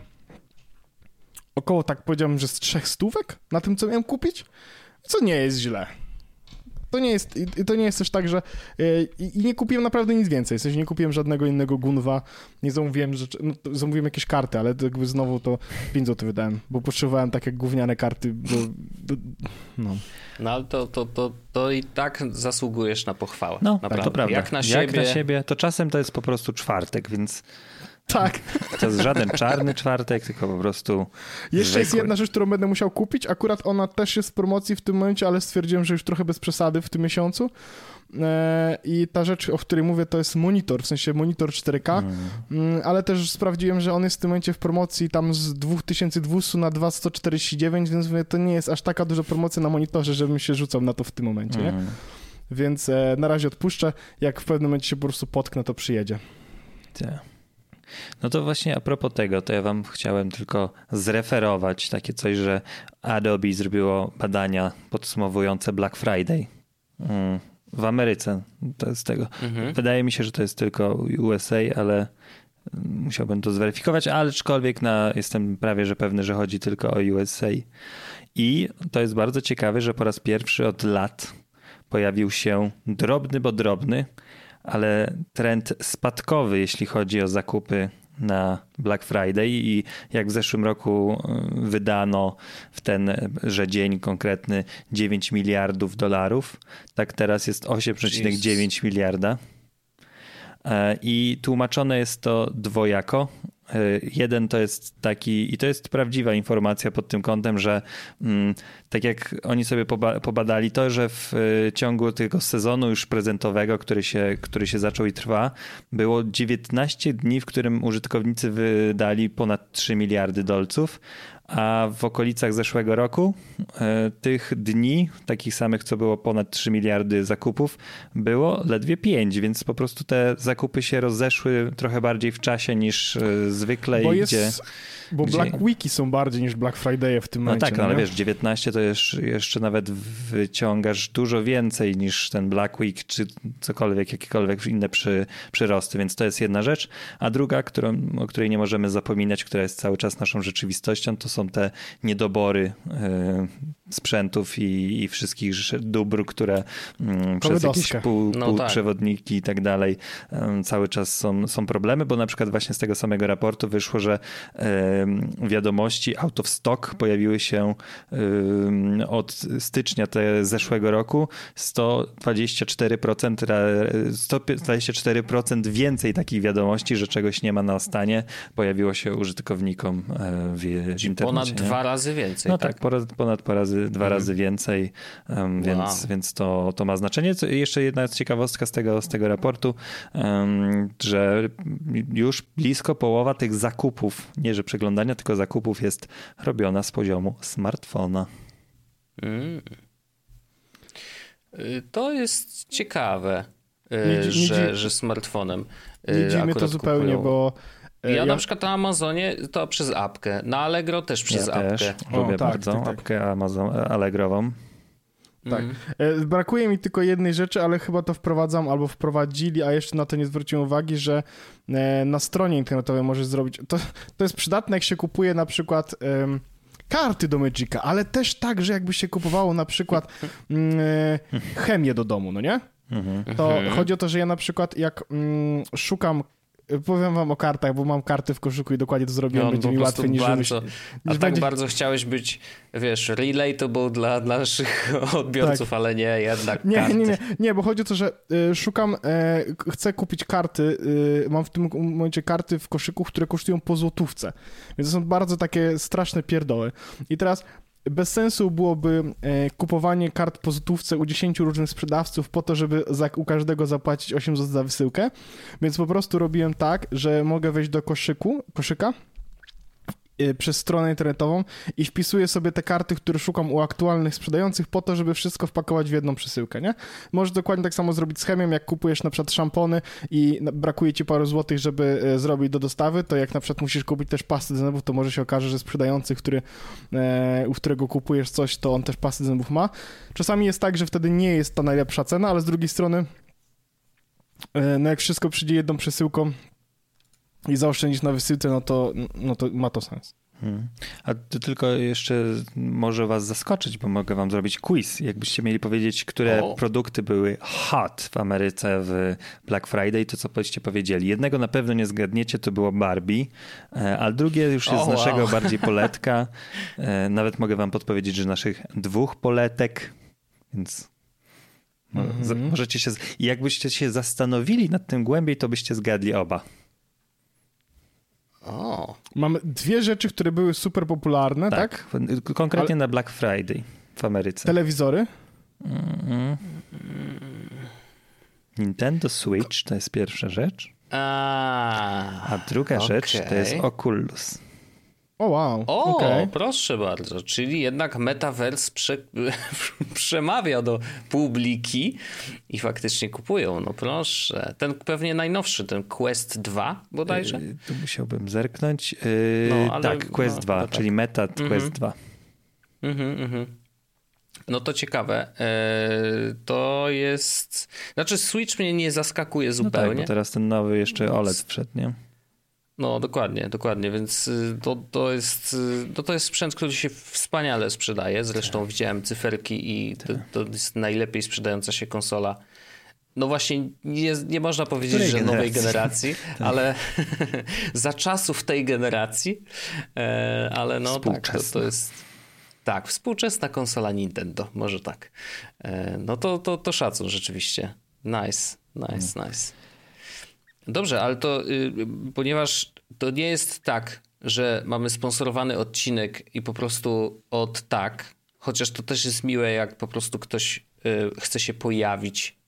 około, tak powiedziałbym, że z trzech stówek na tym, co miałem kupić, co nie jest źle. To nie jest, i to nie jest też tak, że i, i nie kupiłem naprawdę nic więcej, w sensie nie kupiłem żadnego innego gunwa, nie zamówiłem rzeczy, no, zamówiłem jakieś karty, ale to jakby znowu to pięć złotych wydałem, bo potrzebowałem takie gówniane karty, bo, bo no. No ale to, to, to, to i tak zasługujesz na pochwałę. No, naprawdę. To prawda. Jak na siebie... Jak na siebie, to czasem to jest po prostu czwartek, więc... Tak. To jest żaden czarny czwartek, tylko po prostu Jeszcze zwykły. Jest jedna rzecz, którą będę musiał kupić. Akurat ona też jest w promocji w tym momencie, ale stwierdziłem, że już trochę bez przesady w tym miesiącu. I ta rzecz, o której mówię, to jest monitor, w sensie monitor cztery K, mm. ale też sprawdziłem, że on jest w tym momencie w promocji tam z dwa tysiące dwieście na dwa tysiące sto czterdzieści dziewięć, więc mówię, to nie jest aż taka duża promocja na monitorze, żebym się rzucał na to w tym momencie, mm. nie? Więc e, na razie odpuszczę. Jak w pewnym momencie się po prostu potknę, to przyjedzie. Tak. No to właśnie a propos tego, to ja wam chciałem tylko zreferować takie coś, że Adobe zrobiło badania podsumowujące Black Friday mm, w Ameryce. To jest tego. Mhm. Wydaje mi się, że to jest tylko U S A, ale musiałbym to zweryfikować, ale aczkolwiek na, jestem prawie że pewny, że chodzi tylko o U S A. I to jest bardzo ciekawe, że po raz pierwszy od lat pojawił się drobny, bo drobny, ale trend spadkowy, jeśli chodzi o zakupy na Black Friday i jak w zeszłym roku wydano w tenże dzień konkretny dziewięć miliardów dolarów, tak teraz jest osiem przecinek dziewięć miliarda. I tłumaczone jest to dwojako. Jeden to jest taki, i to jest prawdziwa informacja pod tym kątem, że mm, tak jak oni sobie poba- pobadali to, że w y, ciągu tego sezonu już prezentowego, który się, który się zaczął i trwa, było dziewiętnaście dni, w którym użytkownicy wydali ponad trzy miliardy dolców, a w okolicach zeszłego roku e, tych dni, takich samych, co było ponad trzy miliardy zakupów, było ledwie pięć, więc po prostu te zakupy się rozeszły trochę bardziej w czasie niż e, zwykle. Bo, i jest, gdzie, bo gdzie... Black Weeki są bardziej niż Black Friday w tym No momencie. tak, no, ale wiesz, dziewiętnaście to jeszcze, jeszcze nawet wyciągasz dużo więcej niż ten Black Week, czy cokolwiek, jakiekolwiek inne przy, przyrosty, więc to jest jedna rzecz. A druga, którą, o której nie możemy zapominać, która jest cały czas naszą rzeczywistością, to są te niedobory y, sprzętów i, i wszystkich dóbr, które y, przez jakieś pół, no półprzewodniki tak. i tak dalej y, cały czas są, są problemy, bo na przykład właśnie z tego samego raportu wyszło, że y, wiadomości out of stock pojawiły się y, od stycznia te zeszłego roku sto dwadzieścia cztery procent, sto dwadzieścia cztery procent więcej takich wiadomości, że czegoś nie ma na stanie, pojawiło się użytkownikom w, w internecie. Ponad nie? dwa razy więcej. No tak, tak, ponad, ponad dwa razy, dwa razy więcej, um, więc, wow. więc to, to ma znaczenie. Co, jeszcze jedna ciekawostka z tego, z tego raportu, um, że już blisko połowa tych zakupów, nie że przeglądania, tylko zakupów jest robiona z poziomu smartfona. Mm. To jest ciekawe, nie, nie, że, nie, że smartfonem nie dziwi mnie to zupełnie, kupują. Bo ja, ja na przykład na Amazonie to przez apkę, na Allegro też przez ja apkę. Też lubię o, tak, bardzo tak, tak. apkę Amazon, Allegrową. Tak. Mm. Brakuje mi tylko jednej rzeczy, ale chyba to wprowadzam albo wprowadzili, a jeszcze na to nie zwróciłem uwagi, że na stronie internetowej możesz zrobić... To, to jest przydatne, jak się kupuje na przykład... Um, karty do Magica, ale też tak, że jakby się kupowało na przykład mm, chemię do domu, no nie? To chodzi o to, że ja na przykład jak mm, szukam, powiem wam o kartach, bo mam karty w koszyku i dokładnie to zrobiłem, no, będzie mi łatwiej niż bardzo, niż A tak będzie... bardzo chciałeś być, wiesz, relatable dla naszych odbiorców, tak. ale nie, jednak nie, karty. Nie, nie, nie, bo chodzi o to, że y, szukam, y, chcę kupić karty, y, mam w tym momencie karty w koszyku, które kosztują po złotówce, więc to są bardzo takie straszne pierdoły. I teraz bez sensu byłoby e, kupowanie kart po złotówce u dziesięciu różnych sprzedawców po to, żeby za, u każdego zapłacić osiem złotych za wysyłkę, więc po prostu robiłem tak, że mogę wejść do koszyku, koszyka e, przez stronę internetową i wpisuję sobie te karty, które szukam u aktualnych sprzedających po to, żeby wszystko wpakować w jedną przesyłkę, nie? Możesz dokładnie tak samo zrobić z chemią, jak kupujesz na przykład szampony i brakuje ci paru złotych, żeby e, zrobić do dostawy, to jak na przykład musisz kupić też pasty do zębów, to może się okaże, że sprzedający, który, e, u którego kupujesz coś, to on też pasty do zębów ma. Czasami jest tak, że wtedy nie jest ta najlepsza cena, ale z drugiej strony e, no jak wszystko przyjdzie jedną przesyłką i zaoszczędzić na wysyłce, no to, no to ma to sens. Hmm. A to tylko jeszcze może was zaskoczyć, bo mogę wam zrobić quiz. Jakbyście mieli powiedzieć, które o. produkty były hot w Ameryce w Black Friday, to co byście powiedzieli? Jednego na pewno nie zgadniecie, to było Barbie, a drugie już jest z naszego wow. bardziej poletka. Nawet mogę wam podpowiedzieć, że naszych dwóch poletek, więc mm-hmm. możecie się... I jakbyście się zastanowili nad tym głębiej, to byście zgadli oba. O. Mamy dwie rzeczy, które były super popularne, tak? tak? Konkretnie Ale... na Black Friday w Ameryce. Telewizory? Mm-hmm. Nintendo Switch to jest pierwsza rzecz. A, A druga okay. rzecz to jest Oculus. O wow. O, okay. proszę bardzo. Czyli jednak Metaverse prze... przemawia do publiki i faktycznie kupują. No proszę. Ten pewnie najnowszy, ten Quest dwa bodajże? Yy, tu musiałbym zerknąć. Yy, no, ale, tak, Quest no, dwa, czyli tak. Meta mm-hmm. Quest dwa. Mhm, mhm. No to ciekawe. Eee, to jest... Znaczy Switch mnie nie zaskakuje zupełnie. No tak, bo teraz ten nowy jeszcze O L E D wszedł, nie? No dokładnie, dokładnie, więc to, to, jest, to, to jest sprzęt, który się wspaniale sprzedaje. Zresztą tak. widziałem cyferki i to, to jest najlepiej sprzedająca się konsola. No właśnie, nie, nie można powiedzieć, Której że generacji? nowej generacji, tak. ale za czasów tej generacji, ale no tak, to, to jest... Tak, współczesna konsola Nintendo, może tak. No to, to, to szacun rzeczywiście. Nice, nice, hmm. nice. Dobrze, ale to y, ponieważ to nie jest tak, że mamy sponsorowany odcinek i po prostu od tak, chociaż to też jest miłe, jak po prostu ktoś y, chce się pojawić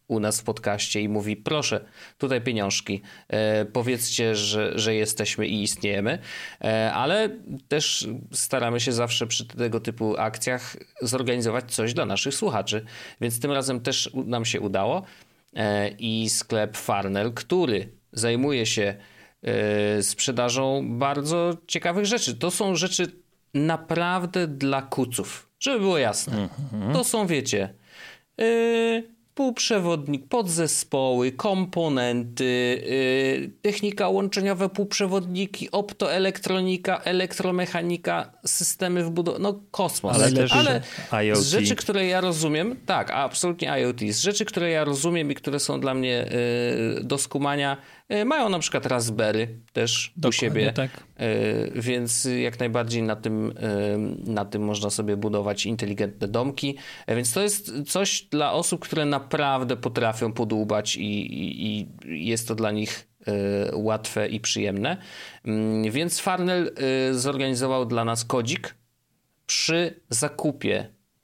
u nas w podcaście i mówi proszę, tutaj pieniążki, e, powiedzcie, że, że jesteśmy i istniejemy, e, ale też staramy się zawsze przy tego typu akcjach zorganizować coś dla naszych słuchaczy, więc tym razem też nam się udało e, i sklep Farnell, który zajmuje się e, sprzedażą bardzo ciekawych rzeczy. To są rzeczy naprawdę dla kuców, żeby było jasne. Mm-hmm. To są, wiecie, yy, półprzewodnik, podzespoły, komponenty, yy, technika łączeniowa, półprzewodniki, optoelektronika, elektromechanika, systemy wbudowane, no kosmos. Ale też Ale I O T. Z rzeczy, które ja rozumiem, tak, absolutnie I O T, z rzeczy, które ja rozumiem i które są dla mnie yy, do skumania, yy, mają na przykład Raspberry też Dokładnie, u siebie, tak. yy, więc jak najbardziej na tym, yy, na tym można sobie budować inteligentne domki, yy, więc to jest coś dla osób, które naprawdę potrafią podłubać i, i, i jest to dla nich y, łatwe i przyjemne. Y, więc Farnell y, zorganizował dla nas kodzik przy zakupie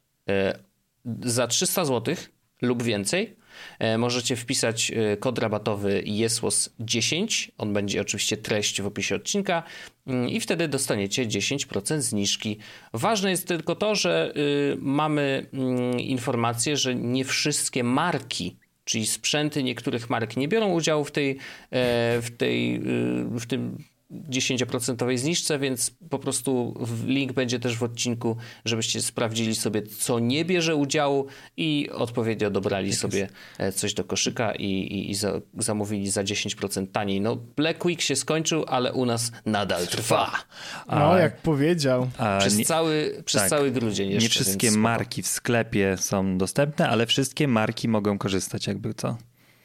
y, za trzysta złotych lub więcej. Y, możecie wpisać y, kod rabatowy jesłos dziesięć. On będzie oczywiście treść w opisie odcinka y, i wtedy dostaniecie dziesięć procent zniżki. Ważne jest tylko to, że y, mamy y, informację, że nie wszystkie marki, czyli sprzęty niektórych marek nie biorą udziału w tej, w tej, w tym dziesięcioprocentowej zniżce, więc po prostu link będzie też w odcinku, żebyście sprawdzili sobie, co nie bierze udziału i odpowiednio dobrali tak sobie jest. coś do koszyka i, i, i za, zamówili za dziesięć procent taniej. No Black Week się skończył, ale u nas nadal trwa. No, a, jak powiedział. A przez nie, cały, przez tak, cały grudzień jeszcze. Nie wszystkie więc... marki w sklepie są dostępne, ale wszystkie marki mogą korzystać jakby co.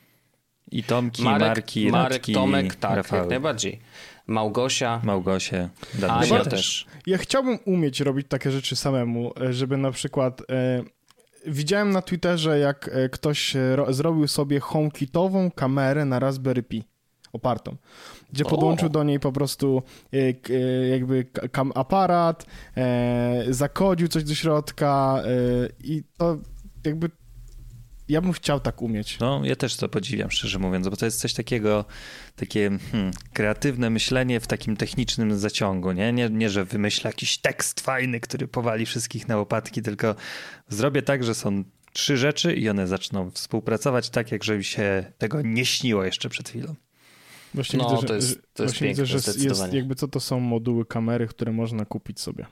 I Tomki, Marek, Marki, Marek, Radki, Tomek, tak, Rafały. jak najbardziej. Małgosia. Małgosie. Ania ja też. Ja chciałbym umieć robić takie rzeczy samemu, żeby na przykład... E, widziałem na Twitterze, jak ktoś ro, zrobił sobie HomeKitową kamerę na Raspberry Pi opartą, gdzie podłączył o. do niej po prostu e, k, jakby kam, aparat, e, zakodził coś do środka e, i to jakby ja bym chciał tak umieć. No, ja też to podziwiam, szczerze mówiąc, bo to jest coś takiego, takie hmm, kreatywne myślenie w takim technicznym zaciągu, nie? Nie, nie, że wymyślę jakiś tekst fajny, który powali wszystkich na łopatki, tylko zrobię tak, że są trzy rzeczy i one zaczną współpracować tak, jak żeby się tego nie śniło jeszcze przed chwilą. Właśnie no, widzę, że, to jest, to jest właśnie piękne, widzę, że jest jakby co to są moduły kamery, które można kupić sobie.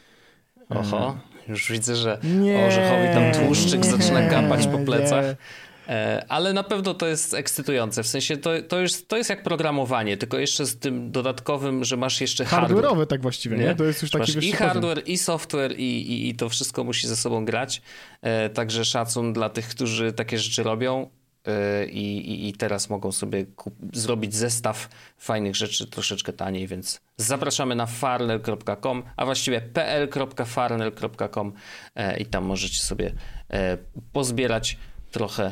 Oho, już widzę, że nie, orzechowi tam tłuszczyk nie, zaczyna kapać po plecach. Nie. Ale na pewno to jest ekscytujące, w sensie to, to, już, to jest jak programowanie, tylko jeszcze z tym dodatkowym, że masz jeszcze hardware. Hardware'owe tak właściwie, nie? nie? To jest już taki masz i hardware, i software, i, i, i to wszystko musi ze sobą grać. Także szacun dla tych, którzy takie rzeczy robią. I, i, i teraz mogą sobie kup- zrobić zestaw fajnych rzeczy troszeczkę taniej, więc zapraszamy na farnell kropka com, a właściwie p l kropka farnell kropka com i tam możecie sobie pozbierać trochę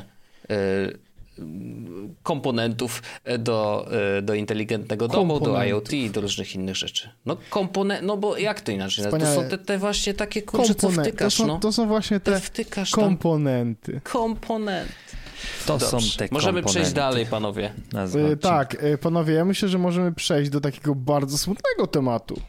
komponentów do, do inteligentnego domu, do I O T i do różnych innych rzeczy. No komponent, no bo jak to inaczej? Wspaniale. To są te, te właśnie takie kurczę, co wtykasz. To są, no. to są właśnie te, te komponenty. Tam. Komponenty. To Dobrze. są te Możemy komponenty. przejść dalej, panowie. Y, tak, y, panowie, ja myślę, że możemy przejść do takiego bardzo smutnego tematu.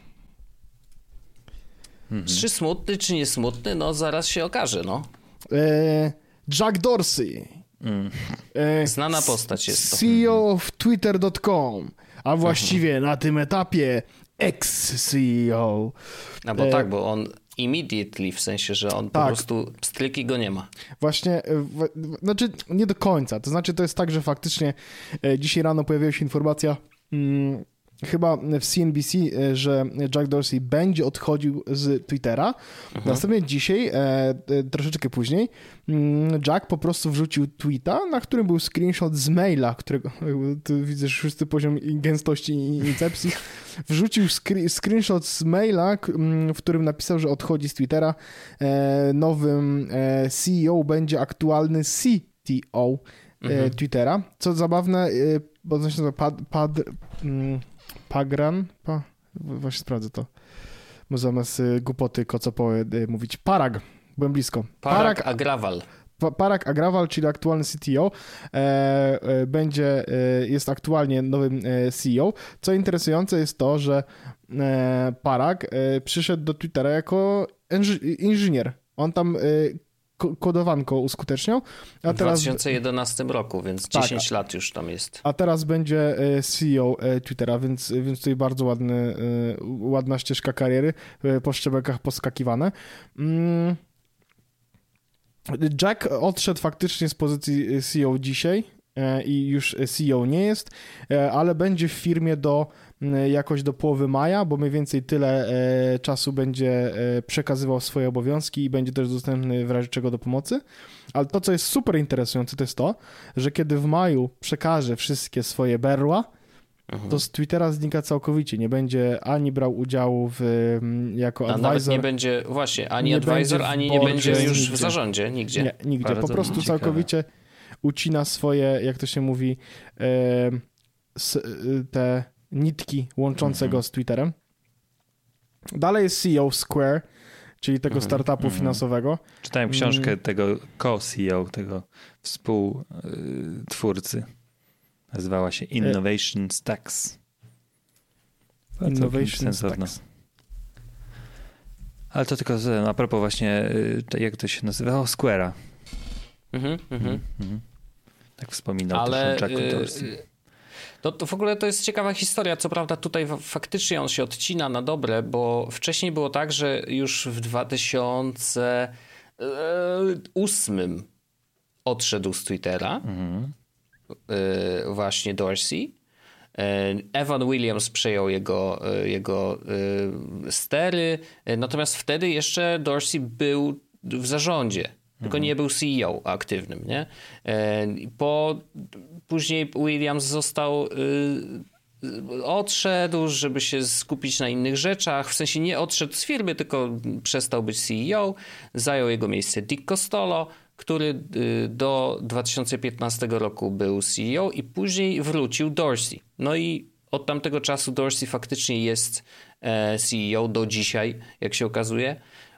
Mhm. Czy smutny, czy nie smutny? No zaraz się okaże, no. Y, Jack Dorsey. Mm. Y, Znana postać jest to. C E O of twitter kropka com, a właściwie mhm. na tym etapie ex-C E O. No bo y, tak, bo on immediately, w sensie, że on tak. po prostu stryki go nie ma. Właśnie, w, w, znaczy nie do końca, to znaczy to jest tak, że faktycznie e, dzisiaj rano pojawiła się informacja mm, chyba w C N B C, e, że Jack Dorsey będzie odchodził z Twittera. Mhm. Następnie dzisiaj, e, e, troszeczkę później, mm, Jack po prostu wrzucił tweeta, na którym był screenshot z maila, którego tu widzę szósty poziom gęstości i incepcji. Wrzucił skri- screenshot z maila, k- w którym napisał, że odchodzi z Twittera. E, nowym e, C E O będzie aktualny C T O e, mhm. Twittera. Co zabawne, e, bo to się nazywa pad, pad, mm, Pagran? Pa, właśnie sprawdzę to. Bo zamiast y, głupoty kocopoły y, mówić Parag. Byłem blisko. Parag Agrawal. Parag Agrawal, czyli aktualny C T O, e, e, będzie, e, jest aktualnie nowym e, C E O. Co interesujące jest to, że e, Parag e, przyszedł do Twittera jako inży- inżynier. On tam e, ko- kodowanko uskuteczniał. A w teraz, dwa tysiące jedenastym roku, więc tak, dziesięć lat już tam jest. A teraz będzie C E O Twittera, więc, więc tutaj bardzo ładny, ładna ścieżka kariery, po szczebelkach poskakiwane. Mm. Jack odszedł faktycznie z pozycji C E O dzisiaj i już C E O nie jest, ale będzie w firmie do jakoś do połowy maja, bo mniej więcej tyle czasu będzie przekazywał swoje obowiązki i będzie też dostępny w razie czego do pomocy. Ale to, co jest super interesujące, to jest to, że kiedy w maju przekaże wszystkie swoje berła, mhm. to z Twittera znika całkowicie. Nie będzie ani brał udziału w, jako A advisor. nawet nie będzie, właśnie, ani nie advisor, ani nie będzie już nigdzie. w zarządzie, nigdzie. Nie, nigdzie. Bardzo po prostu ciekawe. Całkowicie ucina swoje, jak to się mówi, e, s, te nitki łączące mhm. go z Twitterem. Dalej jest C E O Square, czyli tego mhm. startupu mhm. finansowego. Czytałem książkę mm. tego co-C E O, tego współtwórcy. Nazywała się Innovation Stacks. Bardzo Innovation Stacks. Ale to tylko a propos właśnie, jak to się nazywało? Square'a. Mhm, mhm. Mhm. Tak wspominał Ale też Jacku Dorsey. To, to w ogóle to jest ciekawa historia. Co prawda tutaj faktycznie on się odcina na dobre, bo wcześniej było tak, że już w dwa tysiące ósmym odszedł z Twittera mhm. właśnie Dorsey. Evan Williams przejął jego, jego stery, natomiast wtedy jeszcze Dorsey był w zarządzie, tylko mhm. nie był C E O aktywnym, nie? Po, później Williams został odszedł, żeby się skupić na innych rzeczach, w sensie nie odszedł z firmy, tylko przestał być C E O, zajął jego miejsce Dick Costolo, który do dwa tysiące piętnastego roku był C E O i później wrócił Dorsey. No i od tamtego czasu Dorsey faktycznie jest C E O do dzisiaj, jak się okazuje.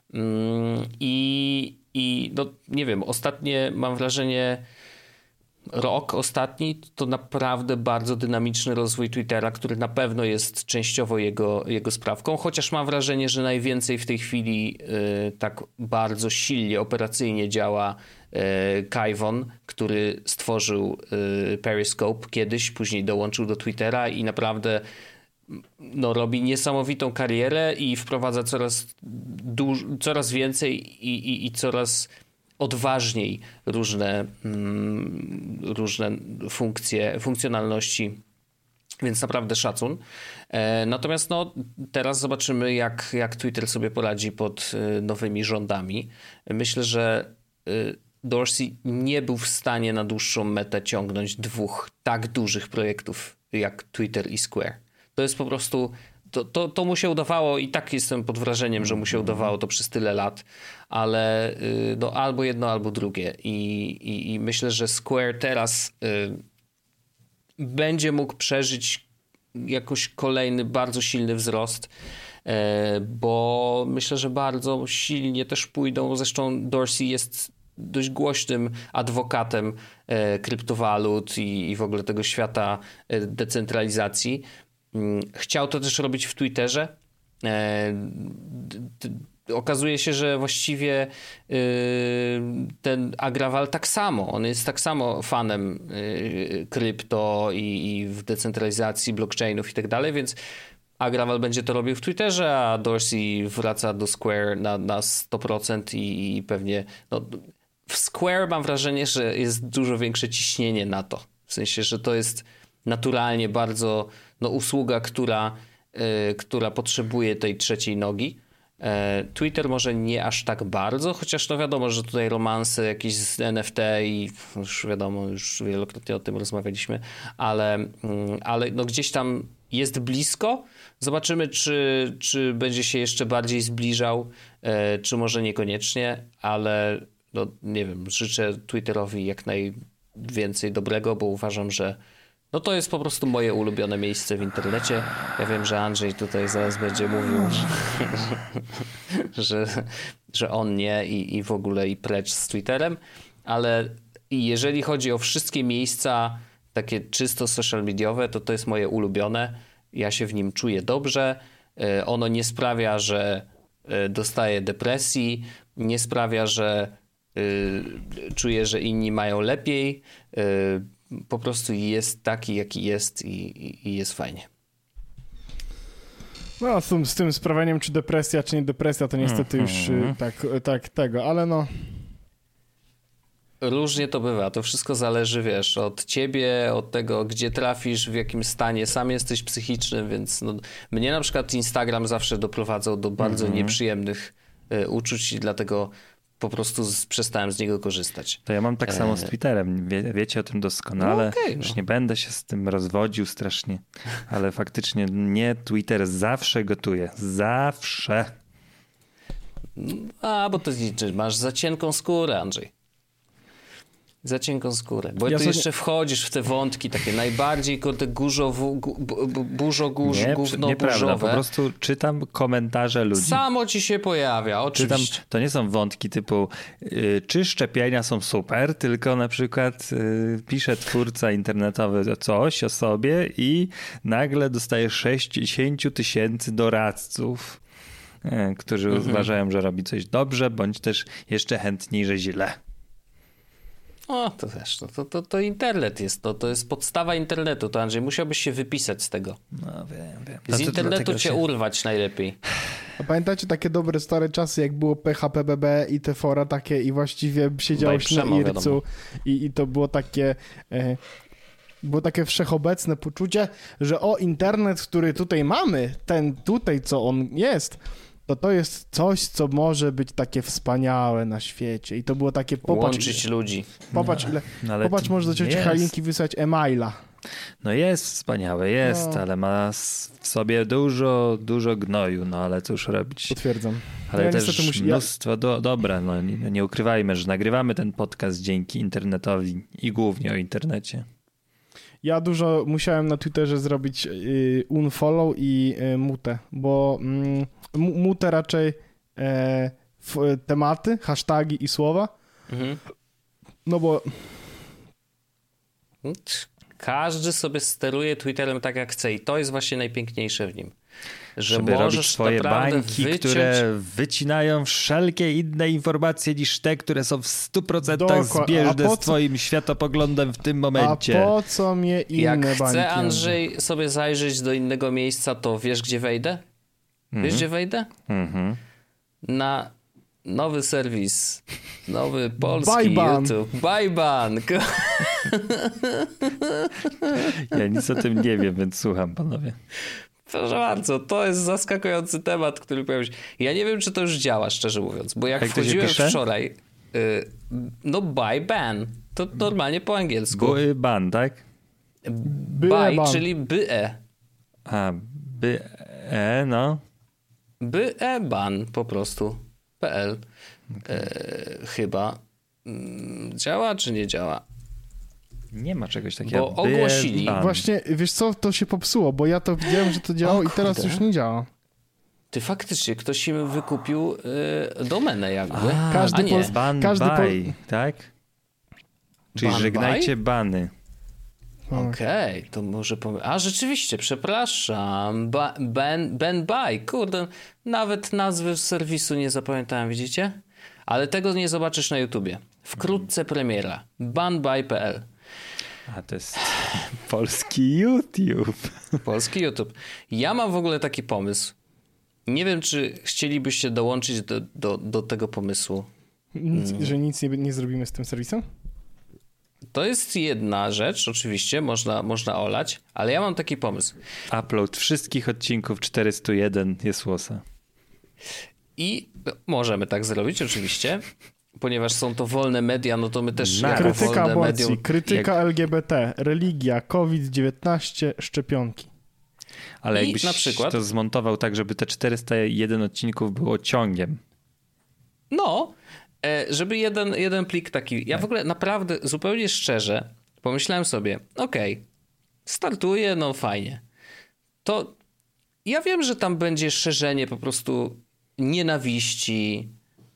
I, i no, nie wiem, ostatnie mam wrażenie rok ostatni to naprawdę bardzo dynamiczny rozwój Twittera, który na pewno jest częściowo jego, jego sprawką, chociaż mam wrażenie, że najwięcej w tej chwili y, tak bardzo silnie operacyjnie działa y, Kye Von, który stworzył y, Periscope kiedyś, później dołączył do Twittera i naprawdę no, robi niesamowitą karierę i wprowadza coraz, duż, coraz więcej i, i, i coraz odważniej różne, mm, różne funkcje, funkcjonalności, więc naprawdę szacun. E, natomiast no, teraz zobaczymy, jak, jak Twitter sobie poradzi pod y, nowymi rządami. Myślę, że y, Dorsey nie był w stanie na dłuższą metę ciągnąć dwóch tak dużych projektów jak Twitter i Square. To jest po prostu... To, to, to mu się udawało i tak jestem pod wrażeniem, że mu się udawało to przez tyle lat, ale y, no, albo jedno, albo drugie. I, i, i myślę, że Square teraz y, będzie mógł przeżyć jakoś kolejny bardzo silny wzrost, y, bo myślę, że bardzo silnie też pójdą. Zresztą Dorsey jest dość głośnym adwokatem y, kryptowalut i, i w ogóle tego świata y, decentralizacji. Chciał to też robić w Twitterze. Okazuje się, że właściwie ten Agrawal tak samo. On jest tak samo fanem krypto i, i w decentralizacji blockchainów i tak dalej, więc Agrawal będzie to robił w Twitterze, a Dorsey wraca do Square na, na sto procent i, i pewnie... No, w Square mam wrażenie, że jest dużo większe ciśnienie na to. W sensie, że to jest naturalnie bardzo no, usługa, która, y, która potrzebuje tej trzeciej nogi. E, Twitter może nie aż tak bardzo, chociaż no wiadomo, że tutaj romanse jakieś z N F T i już wiadomo, już wielokrotnie o tym rozmawialiśmy, ale, mm, ale no, gdzieś tam jest blisko. Zobaczymy, czy, czy będzie się jeszcze bardziej zbliżał, e, czy może niekoniecznie, ale no, nie wiem, życzę Twitterowi jak najwięcej dobrego, bo uważam, że no to jest po prostu moje ulubione miejsce w internecie. Ja wiem, że Andrzej tutaj zaraz będzie mówił, że, że, że on nie i, i w ogóle i precz z Twitterem, ale jeżeli chodzi o wszystkie miejsca takie czysto social mediowe, to to jest moje ulubione. Ja się w nim czuję dobrze. Ono nie sprawia, że dostaję depresji, nie sprawia, że czuję, że inni mają lepiej. Po prostu jest taki, jaki jest i, i, i jest fajnie. No, z tym, z tym sprawianiem, czy depresja, czy nie depresja, to niestety już Mhm. tak, tak tego, ale no... Różnie to bywa. To wszystko zależy, wiesz, od ciebie, od tego, gdzie trafisz, w jakim stanie sam jesteś psychicznym, więc no, mnie na przykład Instagram zawsze doprowadzał do bardzo Mhm. nieprzyjemnych y, uczuć i dlatego po prostu z, przestałem z niego korzystać. To ja mam tak samo z E, Twitterem. Wie, wiecie o tym doskonale. No okej, no. Już nie będę się z tym rozwodził strasznie, ale faktycznie nie, Twitter zawsze gotuje. Zawsze. A, bo to znaczy, masz za cienką skórę, Andrzej. Za cienką skórę. Bo Ja ty sobie- jeszcze wchodzisz w te wątki takie najbardziej kurde górzo, burzo, górz, Nie, gówno, nieprawda. Po burzowe. prostu czytam komentarze ludzi. Samo ci się pojawia, Czytam, oczywiście. to nie są wątki typu y, czy szczepienia są super, tylko na przykład y, pisze twórca internetowy coś o sobie i nagle dostaje sześćdziesiąt tysięcy doradców, y, którzy Mhm. uważają, że robi coś dobrze, bądź też jeszcze chętniej, że źle. O, to wiesz, no to, to, to internet jest, to, to jest podstawa internetu, to Andrzej, musiałbyś się wypisać z tego. No wiem, wiem. Z Dlatego- internetu dlatego cię się- urwać najlepiej. A pamiętacie takie dobre stare czasy, jak było P H P B B i te fora takie i właściwie siedziałeś By na Przemo, ircu i, i to było takie... E, było takie wszechobecne poczucie, że o, internet, który tutaj mamy, ten tutaj, co on jest, to to jest coś, co może być takie wspaniałe na świecie. I to było takie, popatrz, Łączyć ludzi. popatrz, ile, No, ale popatrz to może do cioci jest. Halinki wysłać e-maila. No jest wspaniałe, jest, No. ale ma s- w sobie dużo, dużo gnoju, no ale cóż robić. Potwierdzam. Ale ja też niestety musi- ja- mnóstwo do, dobra, no nie, nie ukrywajmy, że nagrywamy ten podcast dzięki internetowi i głównie o internecie. Ja dużo musiałem na Twitterze zrobić y, unfollow i y, mute, bo mm, mu- mute raczej e, f, tematy, hasztagi i słowa, Mhm. no bo Każdy sobie steruje Twitterem tak jak chce i to jest właśnie najpiękniejsze w nim. Że Żeby robić możesz swoje naprawdę bańki, wyciąć... które wycinają wszelkie inne informacje niż te, które są w stu procentach Dokła- a zbieżne po z co- twoim światopoglądem w tym a momencie. po co mnie inne Jak bańki? chcę, Andrzej, sobie zajrzeć do innego miejsca, to wiesz, gdzie wejdę? Wiesz, gdzie wejdę? Mhm. Na nowy serwis, nowy polski Bajban. YouTube. Bajban. Ja nic o tym nie wiem, więc słucham, panowie. Proszę bardzo, to jest zaskakujący temat, który pojawił się. Ja nie wiem, czy to już działa, szczerze mówiąc, bo jak Jak to się wchodziłem pisze? wczoraj, y, no buy ban, to normalnie po angielsku. Były ban, tak? Byle Buy, ban. czyli by-e. A, by, e, no. By-e ban po prostu. .pl. E, chyba. Mm, Działa czy nie działa? Nie ma czegoś takiego. Bo ogłosili- ban. Właśnie, wiesz co, to się popsuło, bo ja to widziałem, że to działało O i teraz kurde. już nie działa. Ty faktycznie, ktoś im wykupił y, domenę jakby. A, Każdy A nie. pol- ban każdy po- by, tak? Czyli Ban żegnajcie bany. Okej, to może powiem. A rzeczywiście, przepraszam. Ba, ben, ben Buy, kurde, nawet nazwy serwisu nie zapamiętałem, widzicie? Ale tego nie zobaczysz na YouTubie. Wkrótce premiera. banbuy kropka p l. A to jest polski YouTube. Polski YouTube. Ja mam w ogóle taki pomysł. Nie wiem, czy chcielibyście dołączyć do, do, do tego pomysłu. Nic, Mm. Że nic nie, nie zrobimy z tym serwisem? To jest jedna rzecz, oczywiście, można, można olać, ale ja mam taki pomysł. Upload wszystkich odcinków czterysta jeden jest łosa. I no, możemy tak zrobić, oczywiście, ponieważ są to wolne media, no to my też Na- jako Krytyka wolne aborcji, medium... krytyka L G B T, religia, COVID dziewiętnaście, szczepionki. Ale I jakbyś na przykład- to zmontował tak, żeby te czterysta jeden odcinków było ciągiem. No, e, żeby jeden, jeden plik taki... Ja w ogóle naprawdę, zupełnie szczerze, pomyślałem sobie, okej, startuję, no fajnie. To ja wiem, że tam będzie szerzenie po prostu nienawiści,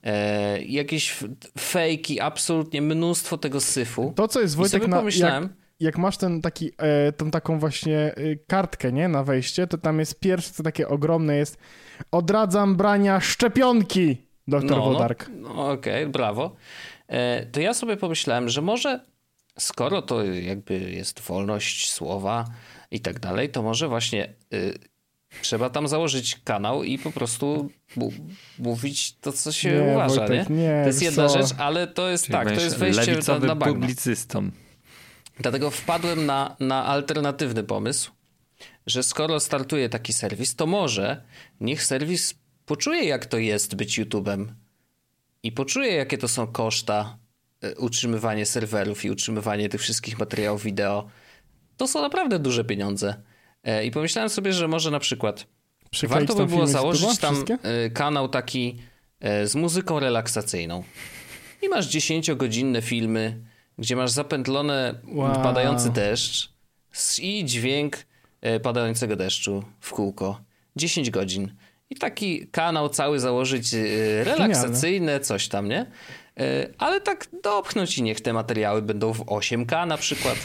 e, jakieś fejki, absolutnie mnóstwo tego syfu. To, co jest, Wojtek, na, pomyślałem... jak, jak masz ten taki, e, tą taką właśnie e, kartkę, nie, na wejście, to tam jest pierwsze, co takie ogromne jest: odradzam brania szczepionki, doktor no, Wodark. No, no okej, okay, brawo. E, to ja sobie pomyślałem, że może skoro to jakby jest wolność słowa i tak dalej, to może właśnie y, trzeba tam założyć kanał i po prostu bu- mówić to, co się nie, uważa, Wojtek, nie? nie? To jest jedna co? rzecz, ale to jest Czyli tak, to jest wejście na, na bagno. publicystą. Dlatego wpadłem na, na alternatywny pomysł, że skoro startuje taki serwis, to może niech serwis poczuje, jak to jest być YouTube'em i poczuje, jakie to są koszta, utrzymywanie serwerów i utrzymywanie tych wszystkich materiałów wideo. To są naprawdę duże pieniądze. I pomyślałem sobie, że może na przykład Przykleić warto by było założyć tam wszystkie? kanał taki z muzyką relaksacyjną. I masz dziesięciogodzinne filmy, gdzie masz zapętlone wow. padający deszcz i dźwięk padającego deszczu w kółko. dziesięć godzin. I taki kanał cały założyć relaksacyjny, Genialne. Coś tam, nie? Ale tak dopchnąć i niech te materiały będą w osiem K na przykład.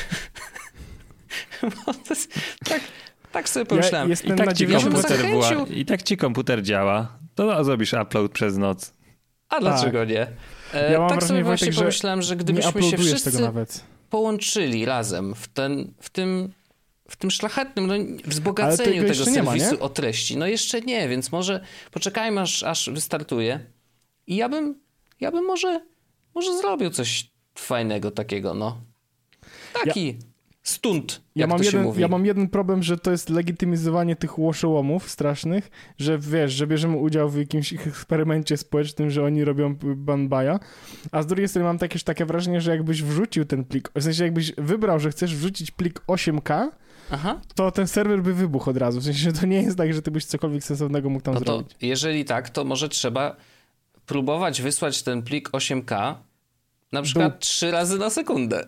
tak, tak sobie pomyślałem. Ja I, tak ci komputer zachęcił... I tak ci komputer działa. To zrobisz upload przez noc. A dlaczego tak. nie? E, ja mam tak wrażenie, sobie właśnie Wojtek, pomyślałem, że gdybyśmy się wszyscy tego nawet. połączyli razem w, ten, w tym w tym szlachetnym no, wzbogaceniu tego, tego serwisu ma, o treści. No jeszcze nie, więc może poczekajmy aż, aż wystartuje i ja bym ja bym może może zrobił coś fajnego takiego, no. Taki ja, stunt, ja jak mam to się jeden, mówi. Ja mam jeden problem, że to jest legitymizowanie tych łoszołomów strasznych, że wiesz, że bierzemy udział w jakimś eksperymencie społecznym, że oni robią banbaja, a z drugiej strony mam takie, takie wrażenie, że jakbyś wrzucił ten plik, w sensie jakbyś wybrał, że chcesz wrzucić plik osiem K, Aha. to ten serwer by wybuchł od razu. W sensie, że to nie jest tak, że ty byś cokolwiek sensownego mógł tam no to zrobić. Jeżeli tak, to może trzeba próbować wysłać ten plik osiem K na przykład Do... trzy razy na sekundę.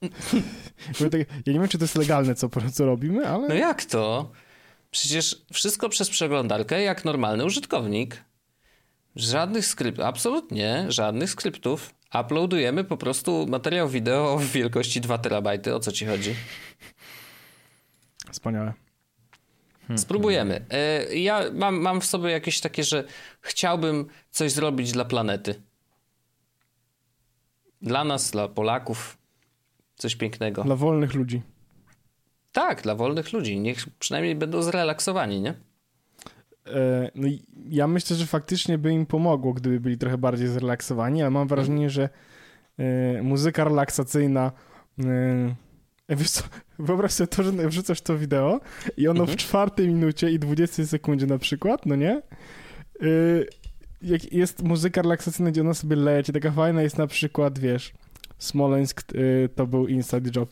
Ja nie wiem, czy to jest legalne, co, co robimy, ale... No jak to? Przecież wszystko przez przeglądarkę, jak normalny użytkownik. Żadnych skryptów, absolutnie żadnych skryptów. Uploadujemy po prostu materiał wideo w wielkości dwa terabajty. O co ci chodzi? Wspaniałe. Spróbujemy. Ja mam, mam w sobie jakieś takie, że chciałbym coś zrobić dla planety. Dla nas, dla Polaków. Coś pięknego. Dla wolnych ludzi. Tak, dla wolnych ludzi. Niech przynajmniej będą zrelaksowani, nie? E, no i ja myślę, że faktycznie by im pomogło, gdyby byli trochę bardziej zrelaksowani, ale mam wrażenie, mm. że e, muzyka relaksacyjna... E, wiesz co, wyobraź sobie to, że wrzucasz to wideo i ono mm-hmm. w czwartej minucie i dwudziestej sekundzie na przykład, no nie? E, jak jest muzyka relaksacyjna, gdzie ona sobie leci, taka fajna jest na przykład, wiesz... Smoleńsk y, to był inside job.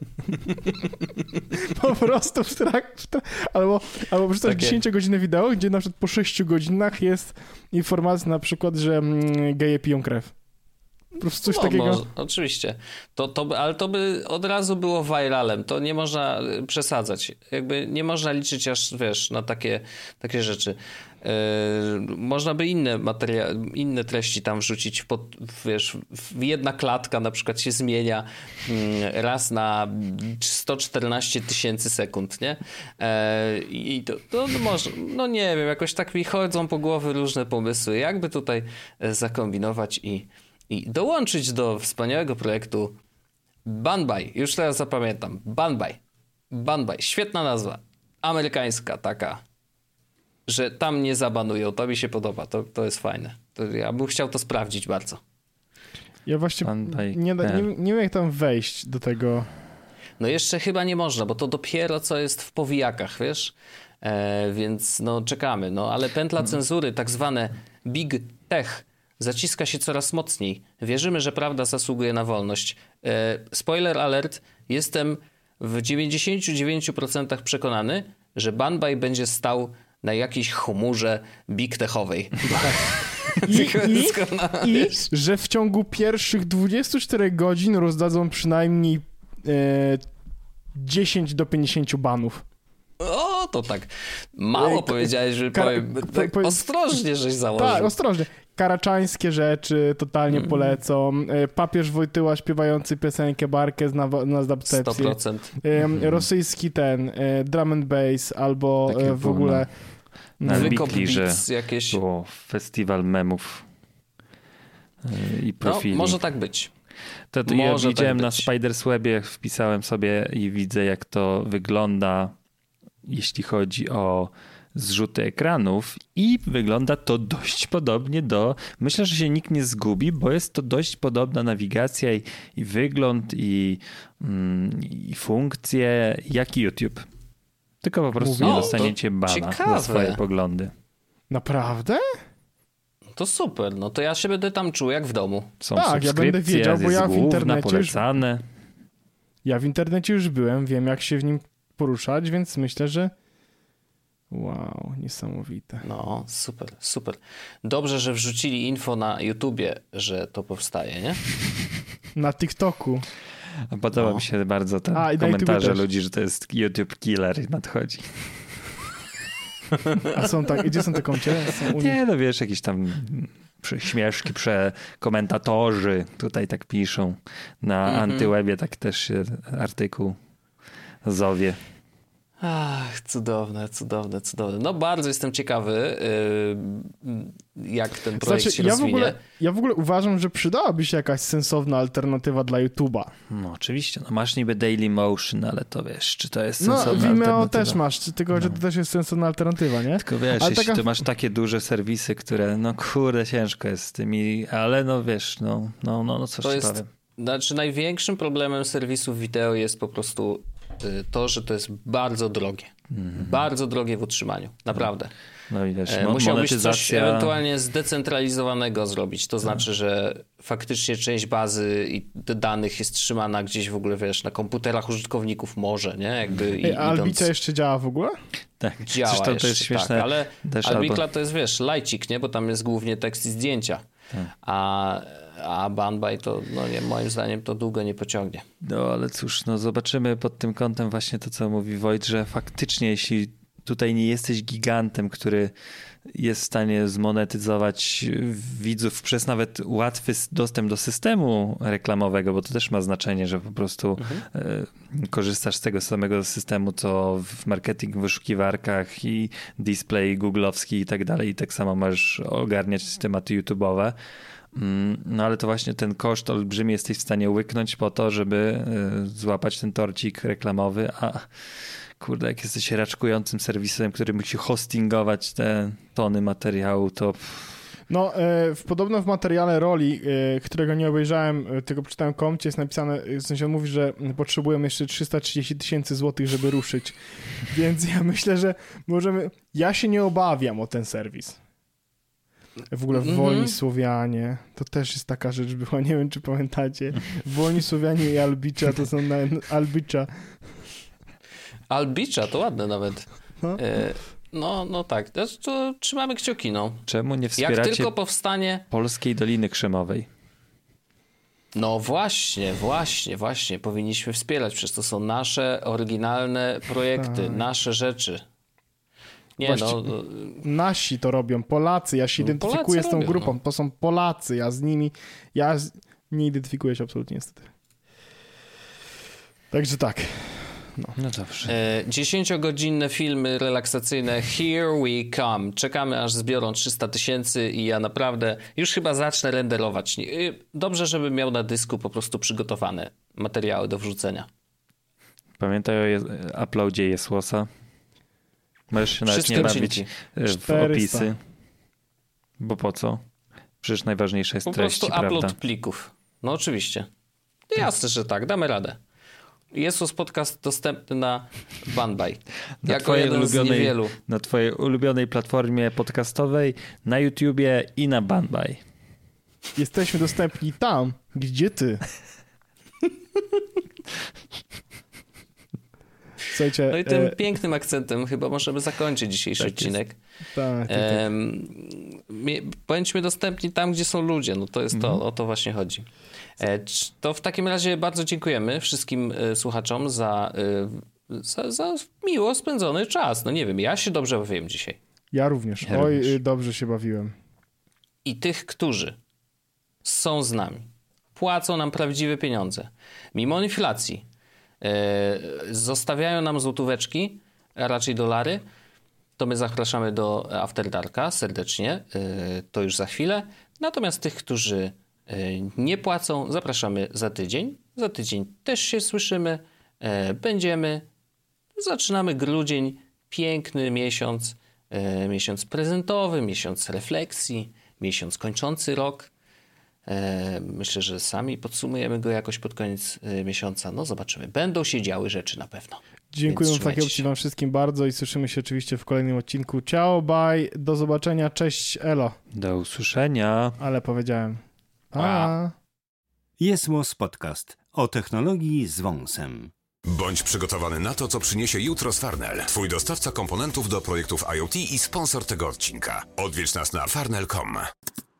Po prostu w trakcie. Albo, albo wrzucasz okay. dziesięciogodzinne wideo, gdzie na przykład po sześciu godzinach jest informacja na przykład, że mm, geje piją krew. Po prostu coś no, takiego. Może, oczywiście. To, to by, ale to by od razu było viralem. To nie można przesadzać. Jakby nie można liczyć aż, wiesz, na takie, takie rzeczy. Yy, można by inne materia- inne treści tam wrzucić, pod, wiesz, jedna klatka na przykład się zmienia yy, raz na sto czternaście tysięcy sekund, nie? Yy, I to, to no, może, no nie wiem, jakoś tak mi chodzą po głowie różne pomysły, jakby tutaj zakombinować i, i dołączyć do wspaniałego projektu Banbaj. Już teraz zapamiętam. Banbaj. Banbaj. Świetna nazwa. Amerykańska taka. Że tam nie zabanują. To mi się podoba. To, to jest fajne. To ja bym chciał to sprawdzić bardzo. Ja właśnie nie, nie, nie wiem, jak tam wejść do tego. No jeszcze chyba nie można, bo to dopiero co jest w powijakach, wiesz? E, więc no czekamy. No ale pętla cenzury, tak zwane Big Tech, zaciska się coraz mocniej. Wierzymy, że prawda zasługuje na wolność. E, spoiler alert. Jestem w dziewięćdziesiąt dziewięć procent przekonany, że Banbaj będzie stał na jakiejś chmurze big techowej. I, i, i że w ciągu pierwszych dwudziestu czterech godzin rozdadzą przynajmniej e, dziesięć do pięćdziesięciu banów. O, to tak mało powiedziałeś, że powiem, tak ostrożnie żeś założył. Tak, ostrożnie. karaczańskie rzeczy totalnie mm. polecą. Papież Wojtyła śpiewający piosenkę Barkę na, na zdabcepcję. sto procent. Mm. Rosyjski ten, drum and bass, albo takie w ogóle... Na, na Wykop Weekly, że jakieś... było festiwal memów i profili. No, może tak być. To, to ja widziałem tak na Spider's Webie, wpisałem sobie i widzę, jak to wygląda, jeśli chodzi o zrzuty ekranów, i wygląda to dość podobnie do... Myślę, że się nikt nie zgubi, bo jest to dość podobna nawigacja i, i wygląd i, mm, i funkcje jak YouTube. Tylko po prostu Mówię? nie dostaniecie bana ciekawe. za swoje poglądy. Naprawdę? To super, no to ja się będę tam czuł jak w domu. Są tak, ja będę wiedział, bo ja w internecie polecane. Już, ja w internecie już byłem, wiem jak się w nim poruszać, więc myślę, że wow, niesamowite. No, super, super. Dobrze, że wrzucili info na YouTubie, że to powstaje, nie? Na TikToku. Podoba no. mi się bardzo te A, komentarze ludzi, że to jest YouTube killer i nadchodzi. A są tak, gdzie są te koncie? Są nie, no wiesz, jakieś tam śmieszki, komentatorzy tutaj tak piszą. Na mm-hmm. Antywebie tak też się artykuł zowie. Ach, cudowne, cudowne, cudowne. No bardzo jestem ciekawy, yy, jak ten projekt znaczy, się ja rozwinie. W ogóle, ja w ogóle uważam, że przydałaby się jakaś sensowna alternatywa dla YouTube'a. No oczywiście, no masz niby Dailymotion, ale to wiesz, czy to jest no, sensowna Vimeo alternatywa? też masz, tylko no. że to też jest sensowna alternatywa, nie? Tylko wiesz, ale jeśli taka... ty masz takie duże serwisy, które, no kurde, ciężko jest z tymi, ale no wiesz, no, no, no, no coś to ci jest, powiem. Znaczy największym problemem serwisów wideo jest po prostu to, że to jest bardzo drogie. Mm-hmm. Bardzo drogie w utrzymaniu. Naprawdę. No i wiesz, e, musiałbyś coś ewentualnie zdecentralizowanego zrobić. To znaczy, że faktycznie część bazy i danych jest trzymana gdzieś w ogóle, wiesz, na komputerach użytkowników może, nie? Jakby Ej, idąc... A Albica jeszcze działa w ogóle? Tak. Działa Zresztą jeszcze, to jest śmieszne. tak, ale Albicla albo... to jest, wiesz, lajcik, nie? Bo tam jest głównie tekst i zdjęcia. Tak. A, a Banbay to, no nie, moim zdaniem to długo nie pociągnie. No ale cóż, no zobaczymy pod tym kątem właśnie to, co mówi Wojt, że faktycznie jeśli tutaj nie jesteś gigantem, który jest w stanie zmonetyzować widzów przez nawet łatwy dostęp do systemu reklamowego, bo to też ma znaczenie, że po prostu mhm. y, korzystasz z tego samego systemu, co w marketing, wyszukiwarkach i display googlowski i tak dalej, i tak samo możesz ogarniać tematy YouTube'owe. No ale to właśnie ten koszt olbrzymi jesteś w stanie łyknąć po to, żeby y, złapać ten torcik reklamowy, a kurde, jak jesteś raczkującym serwisem, który musi hostingować te tony materiału, to... No, w podobno w materiale roli, którego nie obejrzałem, tylko przeczytałem komcie, jest napisane, w sensie on mówi, że potrzebują jeszcze trzysta trzydzieści tysięcy złotych, żeby ruszyć. Więc ja myślę, że możemy... Ja się nie obawiam o ten serwis. W ogóle w Wolni mm-hmm. Słowianie, to też jest taka rzecz była, nie wiem czy pamiętacie. Wolni Słowianie i Albicza to są na... Albicza. Albicza, to ładne nawet. No, e, no, no tak, to, to trzymamy kciuki, no. Czemu nie wspieracie Jak tylko powstanie... Polskiej Doliny Krzemowej? No właśnie, właśnie, właśnie. Powinniśmy wspierać, przecież to są nasze oryginalne projekty, tak. nasze rzeczy. Nie Właści... no... Nasi to robią, Polacy. Ja się no, identyfikuję Polacy z tą robią, grupą. No. To są Polacy, ja z nimi... Ja z... nie identyfikuję się absolutnie niestety. Także tak. No, no dobrze. E, dziesięciogodzinne filmy relaksacyjne Here We Come. Czekamy aż zbiorą trzysta tysięcy i ja naprawdę już chyba zacznę renderować. Dobrze, żebym miał na dysku po prostu przygotowane materiały do wrzucenia. Pamiętaj o je- uploadzie Jesłosa. Możesz się nawet nie bawić w czterysta opisy. Bo po co? Przecież najważniejsza jest po treści, prostu prawda? upload plików. No oczywiście. Jasne, że tak. Damy radę. Jezus Podcast dostępny na Banbay. Na jako twojej jeden ulubionej, z niewielu. Na twojej ulubionej platformie podcastowej, na YouTubie i na Banbay. Jesteśmy dostępni tam, gdzie ty. Słuchajcie, no i tym e... pięknym akcentem chyba możemy zakończyć dzisiejszy tak odcinek. Tak, tak, tak. Ehm, bądźmy dostępni tam, gdzie są ludzie. No to jest to, mhm. o to właśnie chodzi. E, to w takim razie bardzo dziękujemy wszystkim e, słuchaczom za, e, za, za miło spędzony czas. No nie wiem, ja się dobrze bawiłem dzisiaj. Ja również. Ja Oj, również. dobrze się bawiłem. i tych, którzy są z nami, płacą nam prawdziwe pieniądze, mimo inflacji, e, zostawiają nam złotóweczki, a raczej dolary, to my zapraszamy do After Darka serdecznie, e, to już za chwilę. Natomiast tych, którzy e, nie płacą, zapraszamy za tydzień. Za tydzień też się słyszymy, e, będziemy. Zaczynamy grudzień, piękny miesiąc, e, miesiąc prezentowy, miesiąc refleksji, miesiąc kończący rok. E, myślę, że sami podsumujemy go jakoś pod koniec e, miesiąca. No zobaczymy. Będą się działy rzeczy na pewno. Dziękuję Fakiełci wam wszystkim bardzo i słyszymy się oczywiście w kolejnym odcinku. Ciao, bye, do zobaczenia, cześć, elo. Do usłyszenia. Ale powiedziałem. Pa. Pa. Jest Podcast o technologii z wąsem. Bądź przygotowany na to, co przyniesie jutro z Farnell. Twój dostawca komponentów do projektów IoT i sponsor tego odcinka. Odwiedź nas na farnell kropka com.